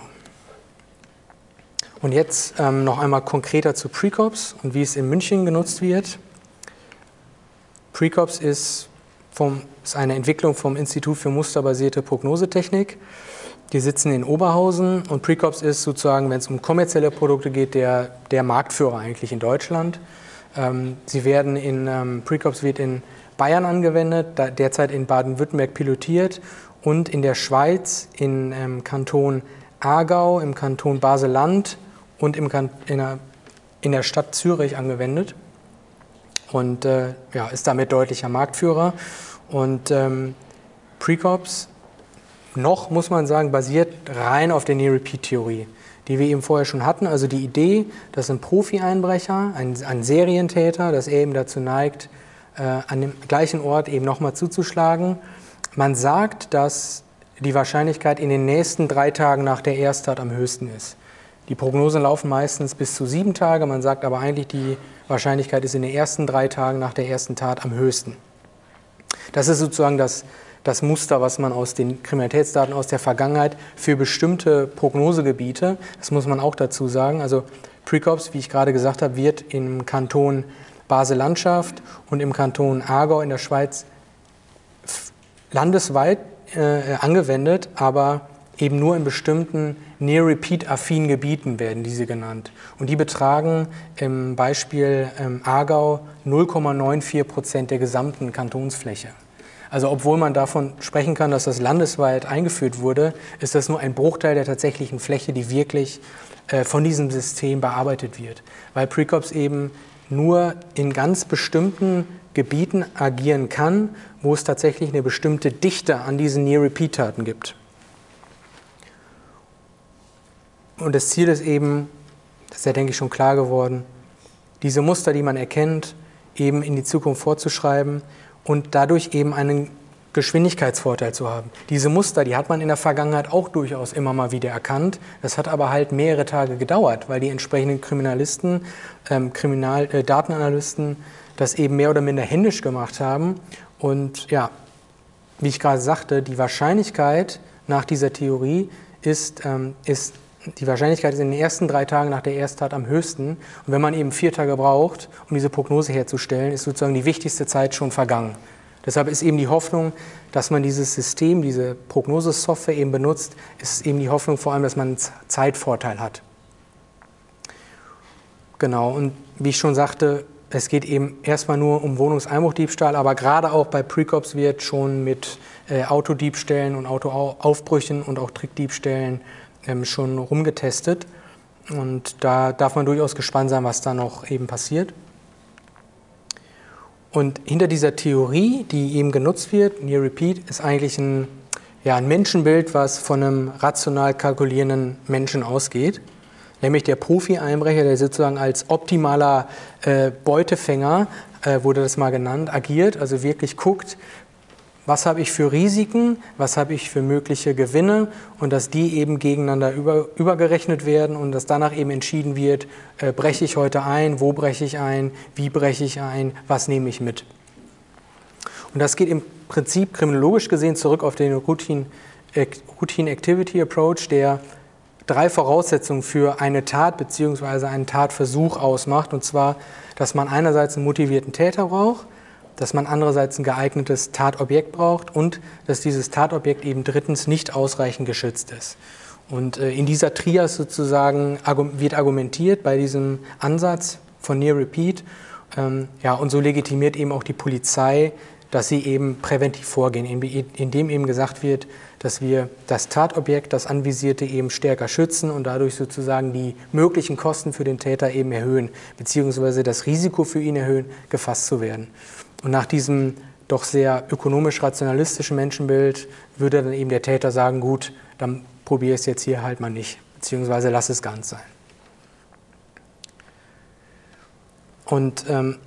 Und jetzt noch einmal konkreter zu Precops und wie es in München genutzt wird. Precops ist eine Entwicklung vom Institut für musterbasierte Prognosetechnik. Die sitzen in Oberhausen und Precops ist sozusagen, wenn es um kommerzielle Produkte geht, der Marktführer eigentlich in Deutschland. Precops wird in Bayern angewendet, derzeit in Baden-Württemberg pilotiert und in der Schweiz, im Kanton Aargau, im Kanton Basel-Land und in der Stadt Zürich angewendet und ist damit deutlicher Marktführer. Und Precops muss man sagen, basiert rein auf der Near-Repeat-Theorie, die wir eben vorher schon hatten. Also die Idee, dass ein Profi-Einbrecher, ein Serientäter, dass er eben dazu neigt, an dem gleichen Ort eben nochmal zuzuschlagen. Man sagt, dass die Wahrscheinlichkeit in den nächsten 3 Tagen nach der Ersttat am höchsten ist. Die Prognosen laufen meistens bis zu 7 Tage, man sagt aber eigentlich, die Wahrscheinlichkeit ist in den ersten 3 Tagen nach der ersten Tat am höchsten. Das ist sozusagen das Muster, was man aus den Kriminalitätsdaten aus der Vergangenheit für bestimmte Prognosegebiete, das muss man auch dazu sagen, also Precops, wie ich gerade gesagt habe, wird im Kanton Basel-Landschaft und im Kanton Aargau in der Schweiz landesweit angewendet, aber eben nur in bestimmten Near-Repeat-affinen Gebieten werden diese genannt. Und die betragen im Beispiel Aargau 0,94% der gesamten Kantonsfläche. Also obwohl man davon sprechen kann, dass das landesweit eingeführt wurde, ist das nur ein Bruchteil der tatsächlichen Fläche, die wirklich von diesem System bearbeitet wird. Weil Precops eben nur in ganz bestimmten Gebieten agieren kann, wo es tatsächlich eine bestimmte Dichte an diesen Near-Repeat-Taten gibt. Und das Ziel ist eben, das ist ja, denke ich, schon klar geworden, diese Muster, die man erkennt, eben in die Zukunft vorzuschreiben und dadurch eben einen Geschwindigkeitsvorteil zu haben. Diese Muster, die hat man in der Vergangenheit auch durchaus immer mal wieder erkannt. Das hat aber halt mehrere Tage gedauert, weil die entsprechenden Kriminalisten, Datenanalysten das eben mehr oder minder händisch gemacht haben. Und ja, wie ich gerade sagte, die Wahrscheinlichkeit nach dieser Theorie ist in den ersten 3 Tagen nach der Ersttat am höchsten. Und wenn man eben 4 Tage braucht, um diese Prognose herzustellen, ist sozusagen die wichtigste Zeit schon vergangen. Deshalb ist eben die Hoffnung, dass man dieses System, diese Prognosesoftware eben benutzt, ist eben die Hoffnung vor allem, dass man einen Zeitvorteil hat. Genau, und wie ich schon sagte, es geht eben erstmal nur um Wohnungseinbruchdiebstahl, aber gerade auch bei Precops wird schon mit Autodiebstählen und Autoaufbrüchen und auch Trickdiebstählen schon rumgetestet. Und da darf man durchaus gespannt sein, was da noch eben passiert. Und hinter dieser Theorie, die eben genutzt wird, Near Repeat, ist eigentlich ein Menschenbild, was von einem rational kalkulierenden Menschen ausgeht. Nämlich der Profi-Einbrecher, der sozusagen als optimaler Beutefänger, wurde das mal genannt, agiert, also wirklich guckt, was habe ich für Risiken, was habe ich für mögliche Gewinne und dass die eben gegeneinander übergerechnet werden und dass danach eben entschieden wird, breche ich heute ein, wo breche ich ein, wie breche ich ein, was nehme ich mit. Und das geht im Prinzip kriminologisch gesehen zurück auf den Routine Activity Approach, der 3 Voraussetzungen für eine Tat bzw. einen Tatversuch ausmacht. Und zwar, dass man einerseits einen motivierten Täter braucht, dass man andererseits ein geeignetes Tatobjekt braucht und dass dieses Tatobjekt eben drittens nicht ausreichend geschützt ist. Und in dieser Trias sozusagen wird argumentiert bei diesem Ansatz von Near Repeat. Und so legitimiert eben auch die Polizei, dass sie eben präventiv vorgehen, indem eben gesagt wird, dass wir das Tatobjekt, das Anvisierte eben stärker schützen und dadurch sozusagen die möglichen Kosten für den Täter eben erhöhen, beziehungsweise das Risiko für ihn erhöhen, gefasst zu werden. Und nach diesem doch sehr ökonomisch-rationalistischen Menschenbild würde dann eben der Täter sagen, gut, dann probiere ich es jetzt hier halt mal nicht, beziehungsweise lass es ganz sein. Und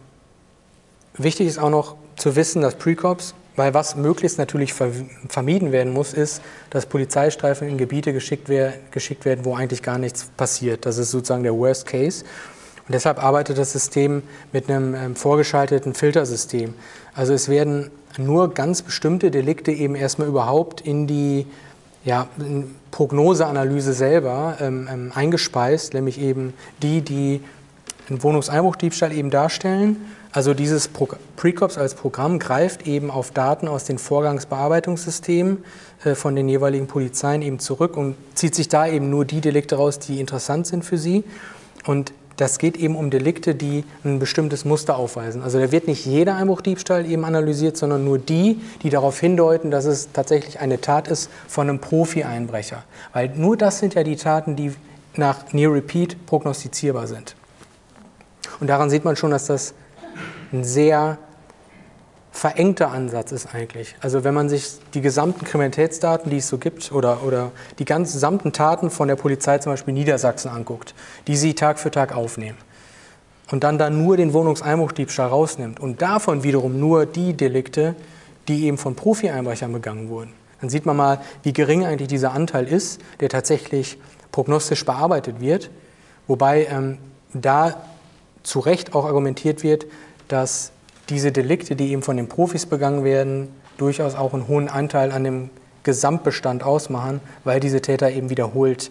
wichtig ist auch noch zu wissen, dass Precops, weil was möglichst natürlich vermieden werden muss, ist, dass Polizeistreifen in Gebiete geschickt werden, wo eigentlich gar nichts passiert. Das ist sozusagen der Worst Case. Und deshalb arbeitet das System mit einem vorgeschalteten Filtersystem. Also es werden nur ganz bestimmte Delikte eben erstmal überhaupt in die Prognoseanalyse selber eingespeist, nämlich eben die einen Wohnungseinbruchdiebstahl eben darstellen. Also dieses Precops als Programm greift eben auf Daten aus den Vorgangsbearbeitungssystemen von den jeweiligen Polizeien eben zurück und zieht sich da eben nur die Delikte raus, die interessant sind für sie. Und das geht eben um Delikte, die ein bestimmtes Muster aufweisen. Also da wird nicht jeder Einbruchdiebstahl eben analysiert, sondern nur die darauf hindeuten, dass es tatsächlich eine Tat ist von einem Profi-Einbrecher. Weil nur das sind ja die Taten, die nach Near Repeat prognostizierbar sind. Und daran sieht man schon, dass das ein sehr verengter Ansatz ist eigentlich. Also wenn man sich die gesamten Kriminalitätsdaten, die es so gibt, oder die gesamten Taten von der Polizei zum Beispiel Niedersachsen anguckt, die sie Tag für Tag aufnehmen und dann nur den Wohnungseinbruchdiebstahl rausnimmt und davon wiederum nur die Delikte, die eben von Profi-Einbrechern begangen wurden, dann sieht man mal, wie gering eigentlich dieser Anteil ist, der tatsächlich prognostisch bearbeitet wird, wobei da zu Recht auch argumentiert wird, dass diese Delikte, die eben von den Profis begangen werden, durchaus auch einen hohen Anteil an dem Gesamtbestand ausmachen, weil diese Täter eben wiederholt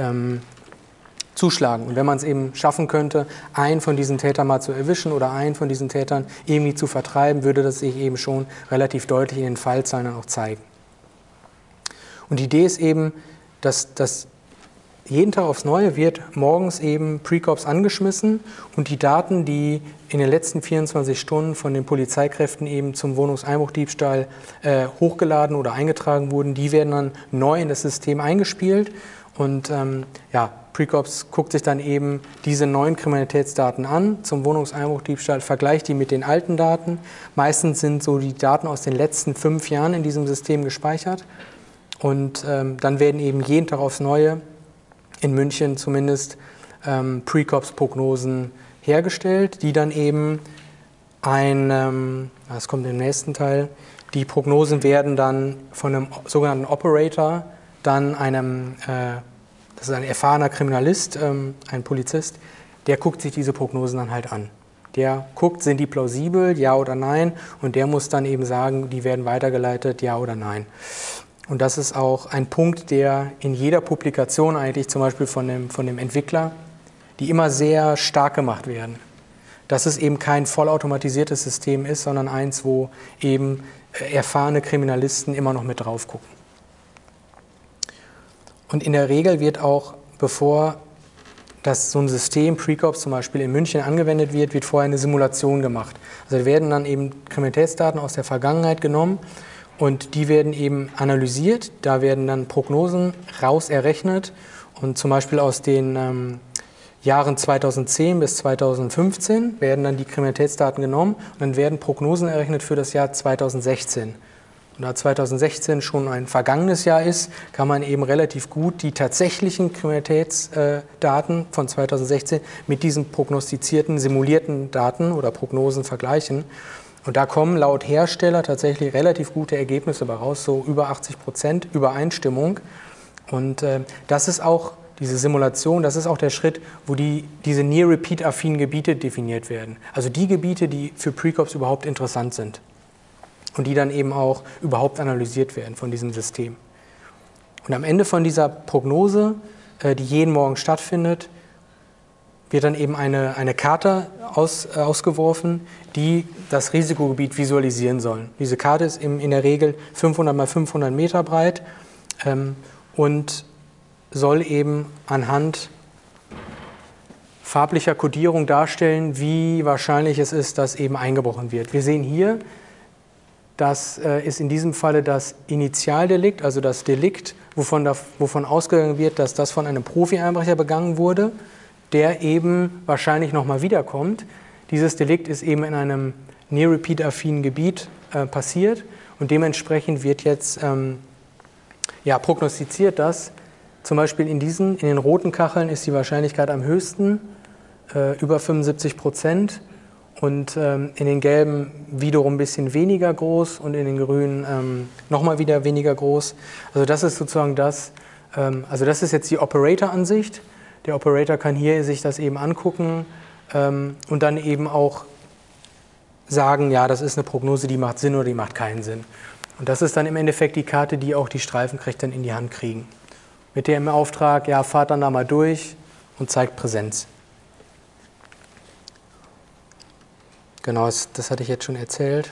zuschlagen. Und wenn man es eben schaffen könnte, einen von diesen Tätern mal zu erwischen oder einen von diesen Tätern irgendwie zu vertreiben, würde das sich eben schon relativ deutlich in den Fallzahlen dann auch zeigen. Und die Idee ist eben, dass jeden Tag aufs Neue wird morgens eben Precops angeschmissen und die Daten, die in den letzten 24 Stunden von den Polizeikräften eben zum Wohnungseinbruchdiebstahl hochgeladen oder eingetragen wurden, die werden dann neu in das System eingespielt und Precops guckt sich dann eben diese neuen Kriminalitätsdaten an zum Wohnungseinbruchdiebstahl, vergleicht die mit den alten Daten. Meistens sind so die Daten aus den letzten 5 Jahren in diesem System gespeichert und dann werden eben jeden Tag aufs Neue in München zumindest Precops-Prognosen hergestellt, die dann eben das kommt im nächsten Teil, die Prognosen werden dann von einem sogenannten Operator, dann das ist ein erfahrener Kriminalist, ein Polizist, der guckt sich diese Prognosen dann halt an. Der guckt, sind die plausibel, ja oder nein, und der muss dann eben sagen, die werden weitergeleitet, ja oder nein. Und das ist auch ein Punkt, der in jeder Publikation eigentlich, zum Beispiel von dem Entwickler, die immer sehr stark gemacht werden. Dass es eben kein vollautomatisiertes System ist, sondern eins, wo eben erfahrene Kriminalisten immer noch mit drauf gucken. Und in der Regel wird auch, bevor so ein System, Precops zum Beispiel in München angewendet wird vorher eine Simulation gemacht. Also da werden dann eben Kriminalitätsdaten aus der Vergangenheit genommen, und die werden eben analysiert, da werden dann Prognosen raus errechnet und zum Beispiel aus den Jahren 2010 bis 2015 werden dann die Kriminalitätsdaten genommen und dann werden Prognosen errechnet für das Jahr 2016. Und da 2016 schon ein vergangenes Jahr ist, kann man eben relativ gut die tatsächlichen Kriminalitätsdaten von 2016 mit diesen prognostizierten, simulierten Daten oder Prognosen vergleichen. Und da kommen laut Hersteller tatsächlich relativ gute Ergebnisse bei raus, so über 80% Übereinstimmung. Und das ist auch, diese Simulation, das ist auch der Schritt, wo diese Near-Repeat-affinen Gebiete definiert werden. Also die Gebiete, die für Precops überhaupt interessant sind und die dann eben auch überhaupt analysiert werden von diesem System. Und am Ende von dieser Prognose, die jeden Morgen stattfindet, wird dann eben eine Karte ausgeworfen, die das Risikogebiet visualisieren soll. Diese Karte ist in der Regel 500 mal 500 Meter breit und soll eben anhand farblicher Kodierung darstellen, wie wahrscheinlich es ist, dass eben eingebrochen wird. Wir sehen hier, das ist in diesem Falle das Initialdelikt, also das Delikt, wovon ausgegangen wird, dass das von einem Profi-Einbrecher begangen wurde, der eben wahrscheinlich nochmal wiederkommt. Dieses Delikt ist eben in einem Near-Repeat-affinen Gebiet passiert und dementsprechend wird jetzt prognostiziert, dass zum Beispiel in den roten Kacheln ist die Wahrscheinlichkeit am höchsten, über 75%, und in den gelben wiederum ein bisschen weniger groß und in den grünen nochmal wieder weniger groß. Also das ist sozusagen das, also das ist jetzt die Operator-Ansicht. Der Operator kann hier sich das eben angucken und dann eben auch sagen, ja, das ist eine Prognose, die macht Sinn oder die macht keinen Sinn. Und das ist dann im Endeffekt die Karte, die auch die Streifenkräfte dann in die Hand kriegen. Mit dem Auftrag, ja, fahrt dann da mal durch und zeigt Präsenz. Genau, das hatte ich jetzt schon erzählt.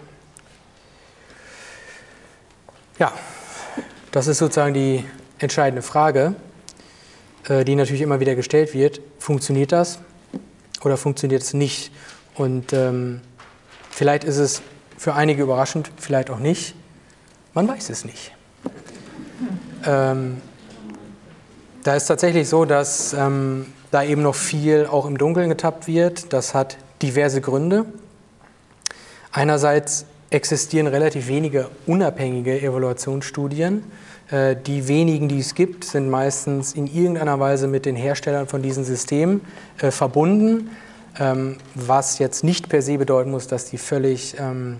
Ja, das ist sozusagen die entscheidende Frage, die natürlich immer wieder gestellt wird. Funktioniert das oder funktioniert es nicht? Und vielleicht ist es für einige überraschend, vielleicht auch nicht. Man weiß es nicht. Da ist tatsächlich so, dass da eben noch viel auch im Dunkeln getappt wird. Das hat diverse Gründe. Einerseits existieren relativ wenige unabhängige Evaluationsstudien. Die wenigen, die es gibt, sind meistens in irgendeiner Weise mit den Herstellern von diesen Systemen verbunden, was jetzt nicht per se bedeuten muss, dass die völlig,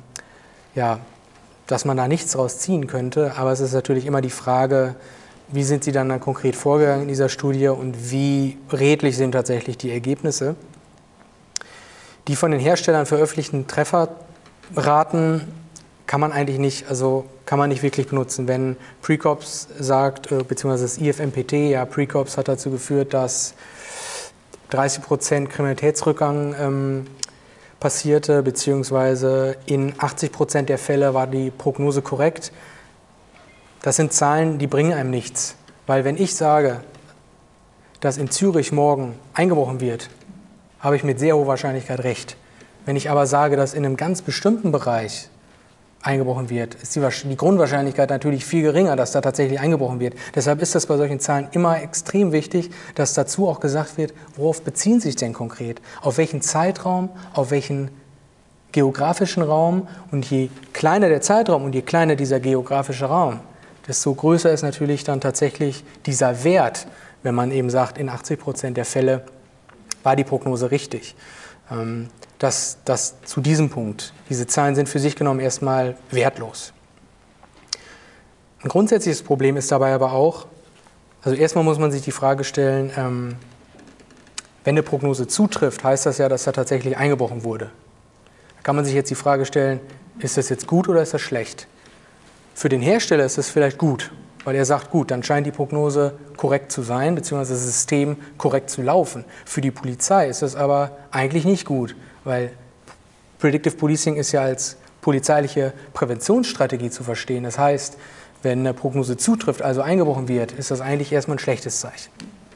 dass man da nichts draus ziehen könnte. Aber es ist natürlich immer die Frage, wie sind sie dann konkret vorgegangen in dieser Studie und wie redlich sind tatsächlich die Ergebnisse. Die von den Herstellern veröffentlichten Trefferraten kann man eigentlich nicht, also kann man nicht wirklich benutzen. Wenn Precops sagt, beziehungsweise das IFMPT, ja, Precops hat dazu geführt, dass 30% Kriminalitätsrückgang passierte, beziehungsweise in 80% der Fälle war die Prognose korrekt. Das sind Zahlen, die bringen einem nichts. Weil wenn ich sage, dass in Zürich morgen eingebrochen wird, habe ich mit sehr hoher Wahrscheinlichkeit recht. Wenn ich aber sage, dass in einem ganz bestimmten Bereich eingebrochen wird, ist die Grundwahrscheinlichkeit natürlich viel geringer, dass da tatsächlich eingebrochen wird. Deshalb ist das bei solchen Zahlen immer extrem wichtig, dass dazu auch gesagt wird, worauf beziehen sie sich denn konkret? Auf welchen Zeitraum, auf welchen geografischen Raum? Und je kleiner der Zeitraum und je kleiner dieser geografische Raum, desto größer ist natürlich dann tatsächlich dieser Wert, wenn man eben sagt, in 80% der Fälle war die Prognose richtig. Das zu diesem Punkt. Diese Zahlen sind für sich genommen erstmal wertlos. Ein grundsätzliches Problem ist dabei aber auch, also erstmal muss man sich die Frage stellen, wenn eine Prognose zutrifft, heißt das ja, dass da tatsächlich eingebrochen wurde. Da kann man sich jetzt die Frage stellen, ist das jetzt gut oder ist das schlecht? Für den Hersteller ist das vielleicht gut, weil er sagt, gut, dann scheint die Prognose korrekt zu sein, beziehungsweise das System korrekt zu laufen. Für die Polizei ist das aber eigentlich nicht gut, weil Predictive Policing ist ja als polizeiliche Präventionsstrategie zu verstehen. Das heißt, wenn eine Prognose zutrifft, also eingebrochen wird, ist das eigentlich erstmal ein schlechtes Zeichen.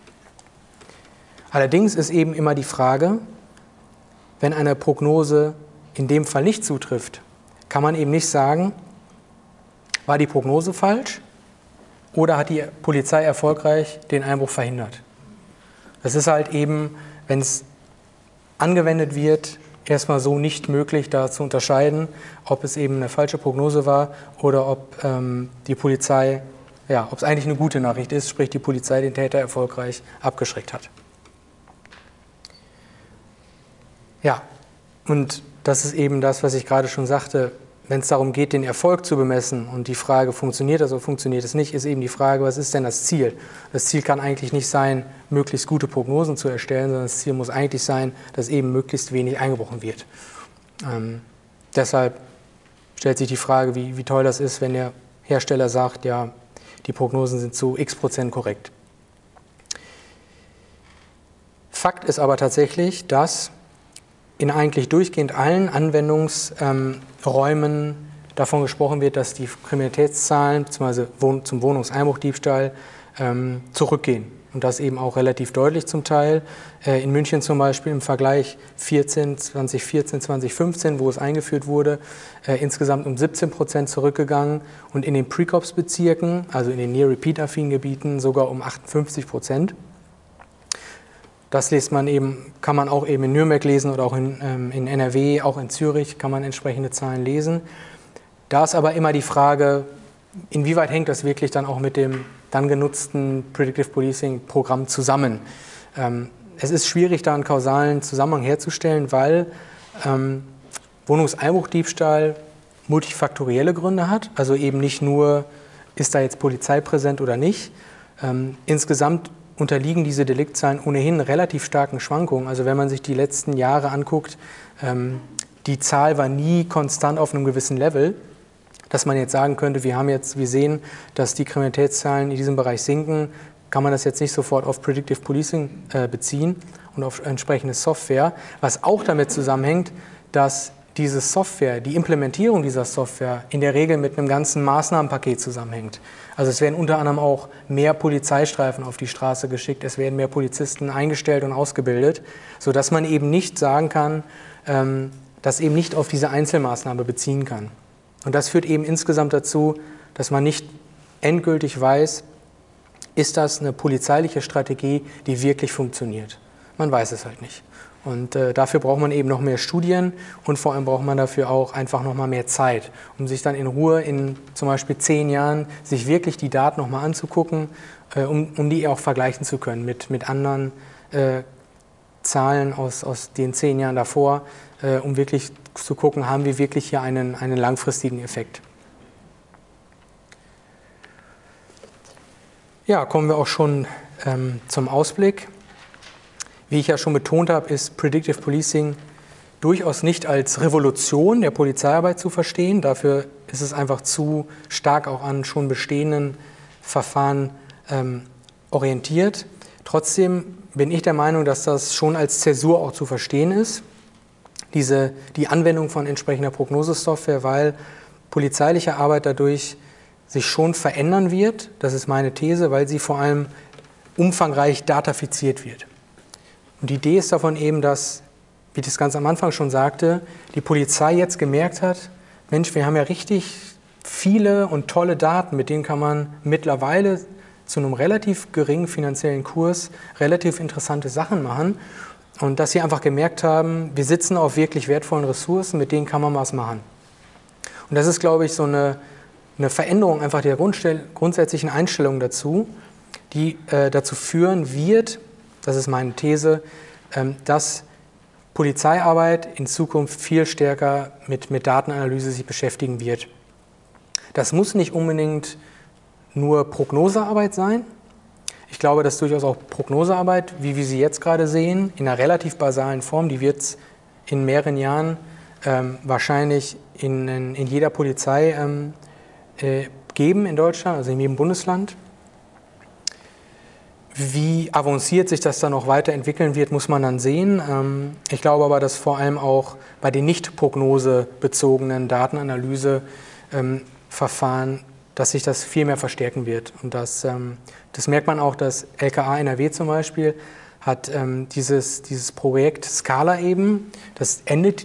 Allerdings ist eben immer die Frage, wenn eine Prognose in dem Fall nicht zutrifft, kann man eben nicht sagen, war die Prognose falsch oder hat die Polizei erfolgreich den Einbruch verhindert. Das ist halt eben, wenn es angewendet wird, erstmal so nicht möglich, da zu unterscheiden, ob es eben eine falsche Prognose war oder ob die Polizei, ja, ob es eigentlich eine gute Nachricht ist, sprich die Polizei den Täter erfolgreich abgeschreckt hat. Ja, und das ist eben das, was ich gerade schon sagte. Wenn es darum geht, den Erfolg zu bemessen und die Frage, funktioniert das oder funktioniert es nicht, ist eben die Frage, was ist denn das Ziel? Das Ziel kann eigentlich nicht sein, möglichst gute Prognosen zu erstellen, sondern das Ziel muss eigentlich sein, dass eben möglichst wenig eingebrochen wird. Deshalb stellt sich die Frage, wie toll das ist, wenn der Hersteller sagt, ja, die Prognosen sind zu x% korrekt. Fakt ist aber tatsächlich, dass in eigentlich durchgehend allen Anwendungsräumen davon gesprochen wird, dass die Kriminalitätszahlen bzw. zum Wohnungseinbruchdiebstahl zurückgehen. Und das eben auch relativ deutlich zum Teil. In München zum Beispiel im Vergleich 2014, 2015, wo es eingeführt wurde, insgesamt um 17% zurückgegangen und in den Precops-Bezirken, also in den Near-Repeat-affinen Gebieten, sogar um 58%. Das liest man eben, kann man auch eben in Nürnberg lesen oder auch in NRW, auch in Zürich kann man entsprechende Zahlen lesen. Da ist aber immer die Frage, inwieweit hängt das wirklich dann auch mit dem dann genutzten Predictive Policing Programm zusammen. Es ist schwierig, da einen kausalen Zusammenhang herzustellen, weil Wohnungseinbruchdiebstahl multifaktorielle Gründe hat, also eben nicht nur, ist da jetzt Polizei präsent oder nicht. Insgesamt unterliegen diese Deliktzahlen ohnehin relativ starken Schwankungen. Also wenn man sich die letzten Jahre anguckt, die Zahl war nie konstant auf einem gewissen Level, dass man jetzt sagen könnte, wir sehen, dass die Kriminalitätszahlen in diesem Bereich sinken, kann man das jetzt nicht sofort auf Predictive Policing beziehen und auf entsprechende Software, was auch damit zusammenhängt, dass diese Software, die Implementierung dieser Software in der Regel mit einem ganzen Maßnahmenpaket zusammenhängt. Also es werden unter anderem auch mehr Polizeistreifen auf die Straße geschickt, es werden mehr Polizisten eingestellt und ausgebildet, sodass man eben nicht sagen kann, das eben nicht auf diese Einzelmaßnahme beziehen kann. Und das führt eben insgesamt dazu, dass man nicht endgültig weiß, ist das eine polizeiliche Strategie, die wirklich funktioniert. Man weiß es halt nicht. Und dafür braucht man eben noch mehr Studien und vor allem braucht man dafür auch einfach noch mal mehr Zeit, um sich dann in Ruhe in zum Beispiel 10 Jahren sich wirklich die Daten noch mal anzugucken, um die auch vergleichen zu können mit anderen Zahlen aus den 10 Jahren davor, um wirklich zu gucken, haben wir wirklich hier einen langfristigen Effekt. Ja, kommen wir auch schon zum Ausblick. Wie ich ja schon betont habe, ist Predictive Policing durchaus nicht als Revolution der Polizeiarbeit zu verstehen. Dafür ist es einfach zu stark auch an schon bestehenden Verfahren orientiert. Trotzdem bin ich der Meinung, dass das schon als Zäsur auch zu verstehen ist, die Anwendung von entsprechender Prognosesoftware, weil polizeiliche Arbeit dadurch sich schon verändern wird. Das ist meine These, weil sie vor allem umfangreich datafiziert wird. Und die Idee ist davon eben, dass, wie ich das ganz am Anfang schon sagte, die Polizei jetzt gemerkt hat, Mensch, wir haben ja richtig viele und tolle Daten, mit denen kann man mittlerweile zu einem relativ geringen finanziellen Kurs relativ interessante Sachen machen. Und dass sie einfach gemerkt haben, wir sitzen auf wirklich wertvollen Ressourcen, mit denen kann man was machen. Und das ist, glaube ich, so eine Veränderung einfach der grundsätzlichen Einstellung dazu, die dazu führen wird, das ist meine These, dass Polizeiarbeit in Zukunft viel stärker mit Datenanalyse sich beschäftigen wird. Das muss nicht unbedingt nur Prognosearbeit sein. Ich glaube, dass durchaus auch Prognosearbeit, wie wir sie jetzt gerade sehen, in einer relativ basalen Form, die wird es in mehreren Jahren wahrscheinlich in jeder Polizei geben in Deutschland, also in jedem Bundesland. Wie avanciert sich das dann noch weiterentwickeln wird, muss man dann sehen. Ich glaube aber, dass vor allem auch bei den nicht prognosebezogenen Datenanalyseverfahren, dass sich das viel mehr verstärken wird. Und das merkt man auch, dass LKA NRW zum Beispiel hat dieses Projekt Scala eben, es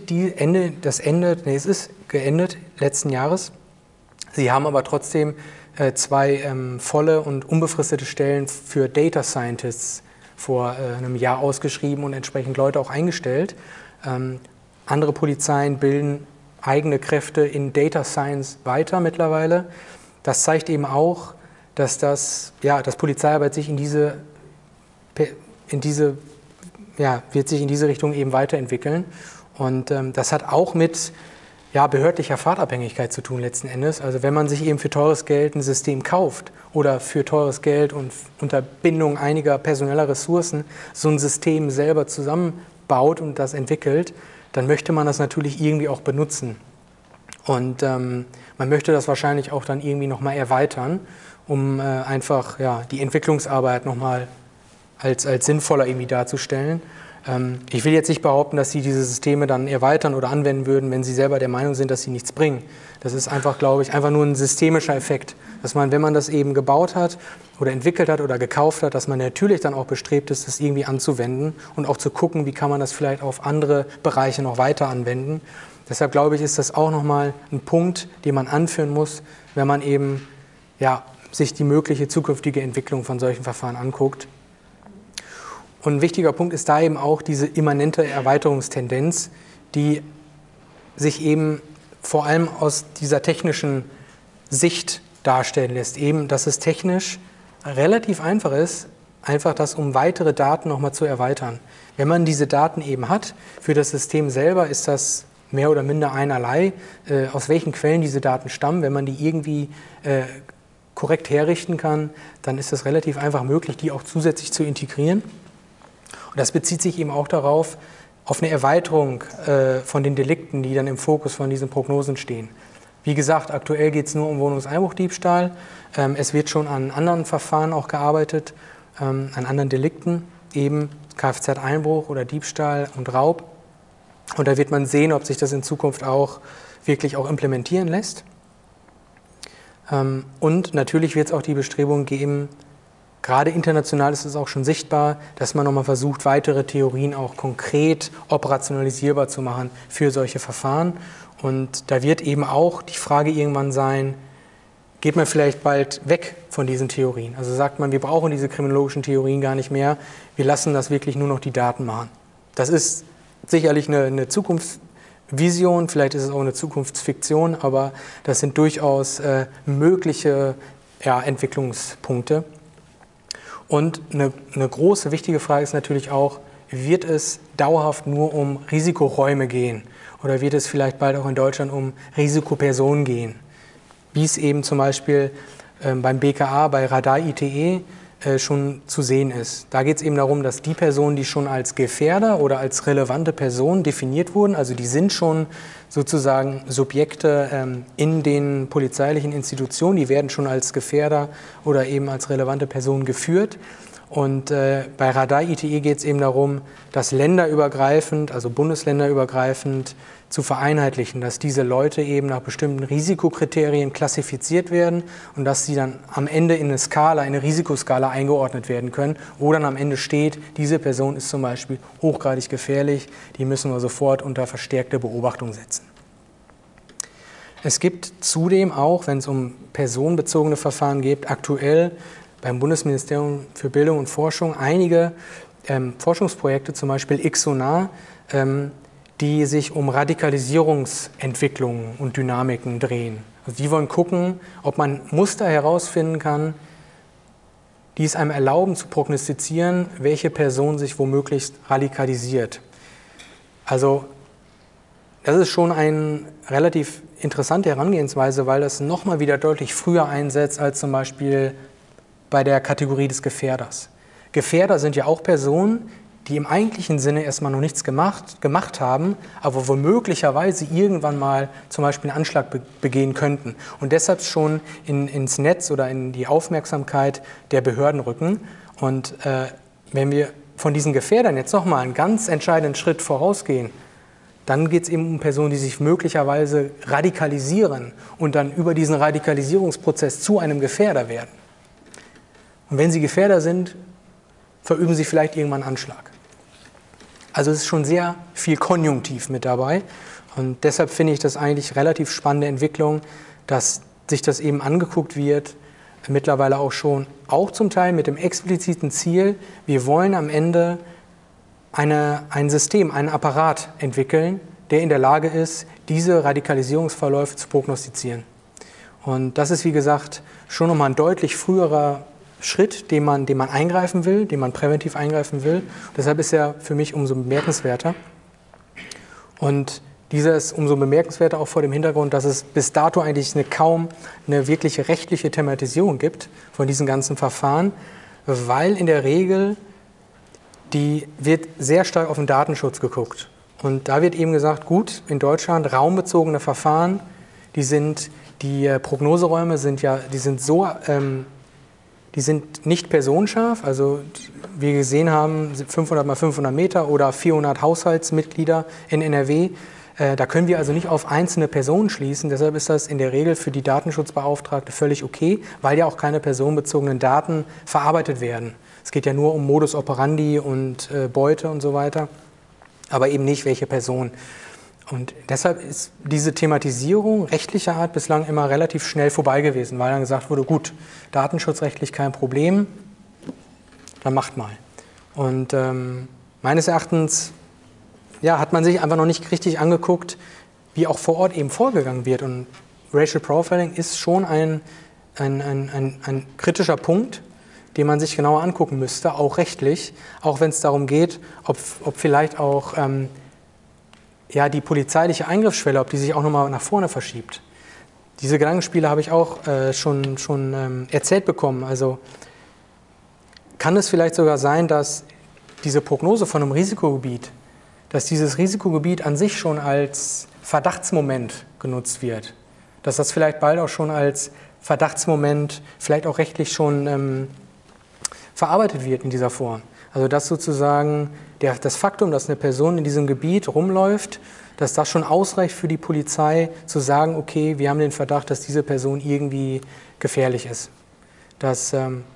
ist geendet letzten Jahres. Sie haben aber trotzdem 2 volle und unbefristete Stellen für Data Scientists vor einem Jahr ausgeschrieben und entsprechend Leute auch eingestellt. Andere Polizeien bilden eigene Kräfte in Data Science weiter mittlerweile. Das zeigt eben auch, dass Polizeiarbeit sich wird sich in diese Richtung eben weiterentwickeln. Und das hat auch mit behördlicher Fahrtabhängigkeit zu tun letzten Endes. Also wenn man sich eben für teures Geld ein System kauft oder für teures Geld und unter Bindung einiger personeller Ressourcen so ein System selber zusammenbaut und das entwickelt, dann möchte man das natürlich irgendwie auch benutzen. Und man möchte das wahrscheinlich auch dann irgendwie nochmal erweitern, um einfach die Entwicklungsarbeit nochmal als sinnvoller irgendwie darzustellen. Ich will jetzt nicht behaupten, dass Sie diese Systeme dann erweitern oder anwenden würden, wenn Sie selber der Meinung sind, dass sie nichts bringen. Das ist einfach, glaube ich, einfach nur ein systemischer Effekt, dass man, wenn man das eben gebaut hat oder entwickelt hat oder gekauft hat, dass man natürlich dann auch bestrebt ist, das irgendwie anzuwenden und auch zu gucken, wie kann man das vielleicht auf andere Bereiche noch weiter anwenden. Deshalb glaube ich, ist das auch nochmal ein Punkt, den man anführen muss, wenn man eben sich die mögliche zukünftige Entwicklung von solchen Verfahren anguckt. Und ein wichtiger Punkt ist da eben auch diese immanente Erweiterungstendenz, die sich eben vor allem aus dieser technischen Sicht darstellen lässt. Eben, dass es technisch relativ einfach ist, einfach das um weitere Daten nochmal zu erweitern. Wenn man diese Daten eben hat, für das System selber ist das mehr oder minder einerlei, aus welchen Quellen diese Daten stammen. Wenn man die irgendwie korrekt herrichten kann, dann ist es relativ einfach möglich, die auch zusätzlich zu integrieren. Und das bezieht sich eben auch darauf, auf eine Erweiterung von den Delikten, die dann im Fokus von diesen Prognosen stehen. Wie gesagt, aktuell geht es nur um Wohnungseinbruchdiebstahl. Es wird schon an anderen Verfahren auch gearbeitet, an anderen Delikten, eben Kfz-Einbruch oder Diebstahl und Raub. Und da wird man sehen, ob sich das in Zukunft auch wirklich auch implementieren lässt. Und natürlich wird es auch die Bestrebung geben, gerade international ist es auch schon sichtbar, dass man nochmal versucht, weitere Theorien auch konkret operationalisierbar zu machen für solche Verfahren. Und da wird eben auch die Frage irgendwann sein, geht man vielleicht bald weg von diesen Theorien? Also sagt man, wir brauchen diese kriminologischen Theorien gar nicht mehr, wir lassen das wirklich nur noch die Daten machen. Das ist sicherlich eine Zukunftsvision, vielleicht ist es auch eine Zukunftsfiktion, aber das sind durchaus mögliche Entwicklungspunkte. Und eine große, wichtige Frage ist natürlich auch, wird es dauerhaft nur um Risikoräume gehen? Oder wird es vielleicht bald auch in Deutschland um Risikopersonen gehen? Wie es eben zum Beispiel beim BKA, bei Radar ITE schon zu sehen ist. Da geht es eben darum, dass die Personen, die schon als Gefährder oder als relevante Person definiert wurden, also die sind schon sozusagen Subjekte in den polizeilichen Institutionen, die werden schon als Gefährder oder eben als relevante Person geführt. Und bei Radar ITE geht es eben darum, das länderübergreifend, also bundesländerübergreifend zu vereinheitlichen, dass diese Leute eben nach bestimmten Risikokriterien klassifiziert werden und dass sie dann am Ende in eine Skala, eine Risikoskala eingeordnet werden können, wo dann am Ende steht, diese Person ist zum Beispiel hochgradig gefährlich, die müssen wir sofort unter verstärkte Beobachtung setzen. Es gibt zudem auch, wenn es um personenbezogene Verfahren geht, aktuell beim Bundesministerium für Bildung und Forschung einige Forschungsprojekte, zum Beispiel IXONAR, die sich um Radikalisierungsentwicklungen und Dynamiken drehen. Also die wollen gucken, ob man Muster herausfinden kann, die es einem erlauben zu prognostizieren, welche Person sich womöglich radikalisiert. Also das ist schon eine relativ interessante Herangehensweise, weil das nochmal wieder deutlich früher einsetzt als zum Beispiel bei der Kategorie des Gefährders. Gefährder sind ja auch Personen, die im eigentlichen Sinne erstmal noch nichts gemacht haben, aber womöglicherweise irgendwann mal zum Beispiel einen Anschlag begehen könnten und deshalb schon ins Netz oder in die Aufmerksamkeit der Behörden rücken. Und wenn wir von diesen Gefährdern jetzt nochmal einen ganz entscheidenden Schritt vorausgehen, dann geht es eben um Personen, die sich möglicherweise radikalisieren und dann über diesen Radikalisierungsprozess zu einem Gefährder werden. Und wenn sie Gefährder sind, verüben sie vielleicht irgendwann einen Anschlag. Also es ist schon sehr viel Konjunktiv mit dabei und deshalb finde ich das eigentlich relativ spannende Entwicklung, dass sich das eben angeguckt wird, mittlerweile auch schon, auch zum Teil mit dem expliziten Ziel, wir wollen am Ende ein System, einen Apparat entwickeln, der in der Lage ist, diese Radikalisierungsverläufe zu prognostizieren. Und das ist, wie gesagt, schon nochmal ein deutlich früherer Schritt, den man eingreifen will, den man präventiv eingreifen will. Deshalb ist er für mich umso bemerkenswerter. Und dieser ist umso bemerkenswerter auch vor dem Hintergrund, dass es bis dato eigentlich kaum eine wirkliche rechtliche Thematisierung gibt von diesen ganzen Verfahren, weil in der Regel wird sehr stark auf den Datenschutz geguckt. Und da wird eben gesagt, gut, in Deutschland raumbezogene Verfahren, die Prognoseräume sind nicht personenscharf, also wie wir gesehen haben, 500 mal 500 Meter oder 400 Haushaltsmitglieder in NRW. Da können wir also nicht auf einzelne Personen schließen. Deshalb ist das in der Regel für die Datenschutzbeauftragte völlig okay, weil ja auch keine personenbezogenen Daten verarbeitet werden. Es geht ja nur um Modus operandi und Beute und so weiter, aber eben nicht, welche Person. Und deshalb ist diese Thematisierung rechtlicher Art bislang immer relativ schnell vorbei gewesen, weil dann gesagt wurde, gut, datenschutzrechtlich kein Problem, dann macht mal. Und meines Erachtens ja, hat man sich einfach noch nicht richtig angeguckt, wie auch vor Ort eben vorgegangen wird. Und Racial Profiling ist schon ein kritischer Punkt, den man sich genauer angucken müsste, auch rechtlich, auch wenn es darum geht, ob vielleicht auch ja, die polizeiliche Eingriffsschwelle, ob die sich auch nochmal nach vorne verschiebt. Diese Gedankenspiele habe ich auch schon erzählt bekommen. Also kann es vielleicht sogar sein, dass diese Prognose von einem Risikogebiet, dass dieses Risikogebiet an sich schon als Verdachtsmoment genutzt wird. Dass das vielleicht bald auch schon als Verdachtsmoment, vielleicht auch rechtlich schon verarbeitet wird in dieser Form. Also dass sozusagen das Faktum, dass eine Person in diesem Gebiet rumläuft, dass das schon ausreicht für die Polizei zu sagen, okay, wir haben den Verdacht, dass diese Person irgendwie gefährlich ist. Das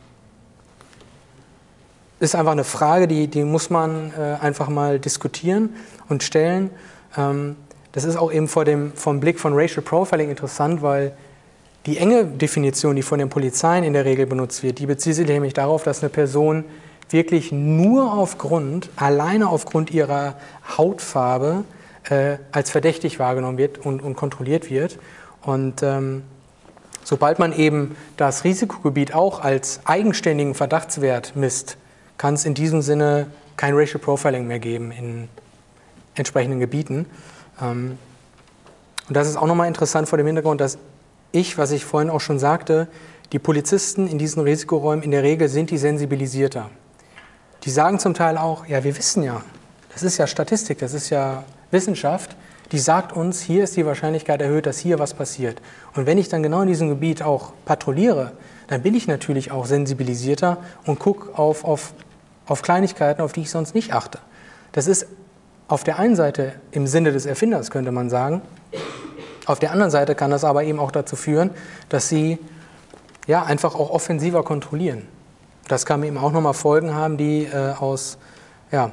ist einfach eine Frage, die muss man einfach mal diskutieren und stellen. Das ist auch eben vom Blick von Racial Profiling interessant, weil die enge Definition, die von den Polizeien in der Regel benutzt wird, die bezieht sich nämlich darauf, dass eine Person wirklich nur alleine aufgrund ihrer Hautfarbe als verdächtig wahrgenommen wird und kontrolliert wird. Und sobald man eben das Risikogebiet auch als eigenständigen Verdachtswert misst, kann es in diesem Sinne kein Racial Profiling mehr geben in entsprechenden Gebieten. Und das ist auch nochmal interessant vor dem Hintergrund, dass was ich vorhin auch schon sagte, die Polizisten in diesen Risikoräumen in der Regel sind die sensibilisierter. Die sagen zum Teil auch, ja, wir wissen ja, das ist ja Statistik, das ist ja Wissenschaft, die sagt uns, hier ist die Wahrscheinlichkeit erhöht, dass hier was passiert. Und wenn ich dann genau in diesem Gebiet auch patrouilliere, dann bin ich natürlich auch sensibilisierter und gucke auf Kleinigkeiten, auf die ich sonst nicht achte. Das ist auf der einen Seite im Sinne des Erfinders, könnte man sagen. Auf der anderen Seite kann das aber eben auch dazu führen, dass sie ja, einfach auch offensiver kontrollieren. Das kann eben auch nochmal Folgen haben, die ja,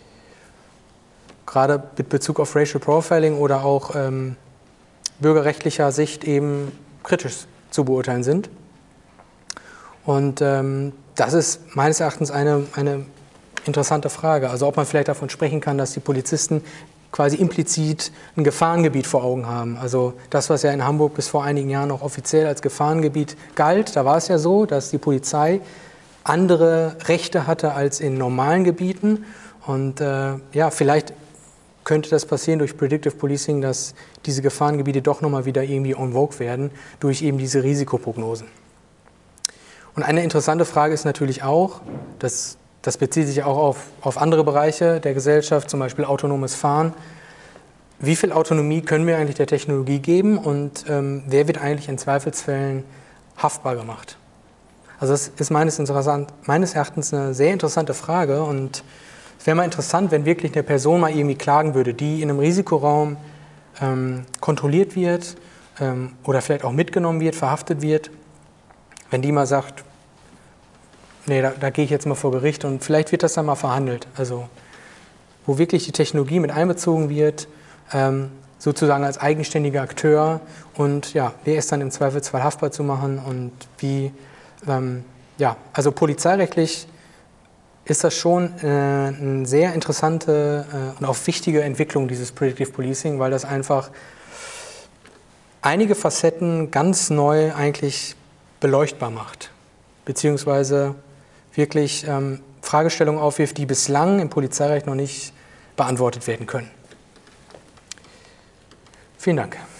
gerade mit Bezug auf Racial Profiling oder auch bürgerrechtlicher Sicht eben kritisch zu beurteilen sind. Und das ist meines Erachtens eine interessante Frage. Also ob man vielleicht davon sprechen kann, dass die Polizisten quasi implizit ein Gefahrengebiet vor Augen haben. Also das, was ja in Hamburg bis vor einigen Jahren noch offiziell als Gefahrengebiet galt, da war es ja so, dass die Polizei andere Rechte hatte als in normalen Gebieten. Und ja, vielleicht könnte das passieren durch Predictive Policing, dass diese Gefahrengebiete doch nochmal wieder irgendwie en vogue werden durch eben diese Risikoprognosen. Und eine interessante Frage ist natürlich auch, das bezieht sich auch auf andere Bereiche der Gesellschaft, zum Beispiel autonomes Fahren. Wie viel Autonomie können wir eigentlich der Technologie geben und wer wird eigentlich in Zweifelsfällen haftbar gemacht? Also das ist meines Erachtens eine sehr interessante Frage und es wäre mal interessant, wenn wirklich eine Person mal irgendwie klagen würde, die in einem Risikoraum kontrolliert wird oder vielleicht auch mitgenommen wird, verhaftet wird, wenn die mal sagt, nee, da gehe ich jetzt mal vor Gericht und vielleicht wird das dann mal verhandelt. Also wo wirklich die Technologie mit einbezogen wird, sozusagen als eigenständiger Akteur und ja, wer ist dann im Zweifelsfall haftbar zu machen und wie, ja, also polizeirechtlich ist das schon eine sehr interessante und auch wichtige Entwicklung dieses Predictive Policing, weil das einfach einige Facetten ganz neu eigentlich beleuchtbar macht, beziehungsweise wirklich Fragestellungen aufwirft, die bislang im Polizeirecht noch nicht beantwortet werden können. Vielen Dank.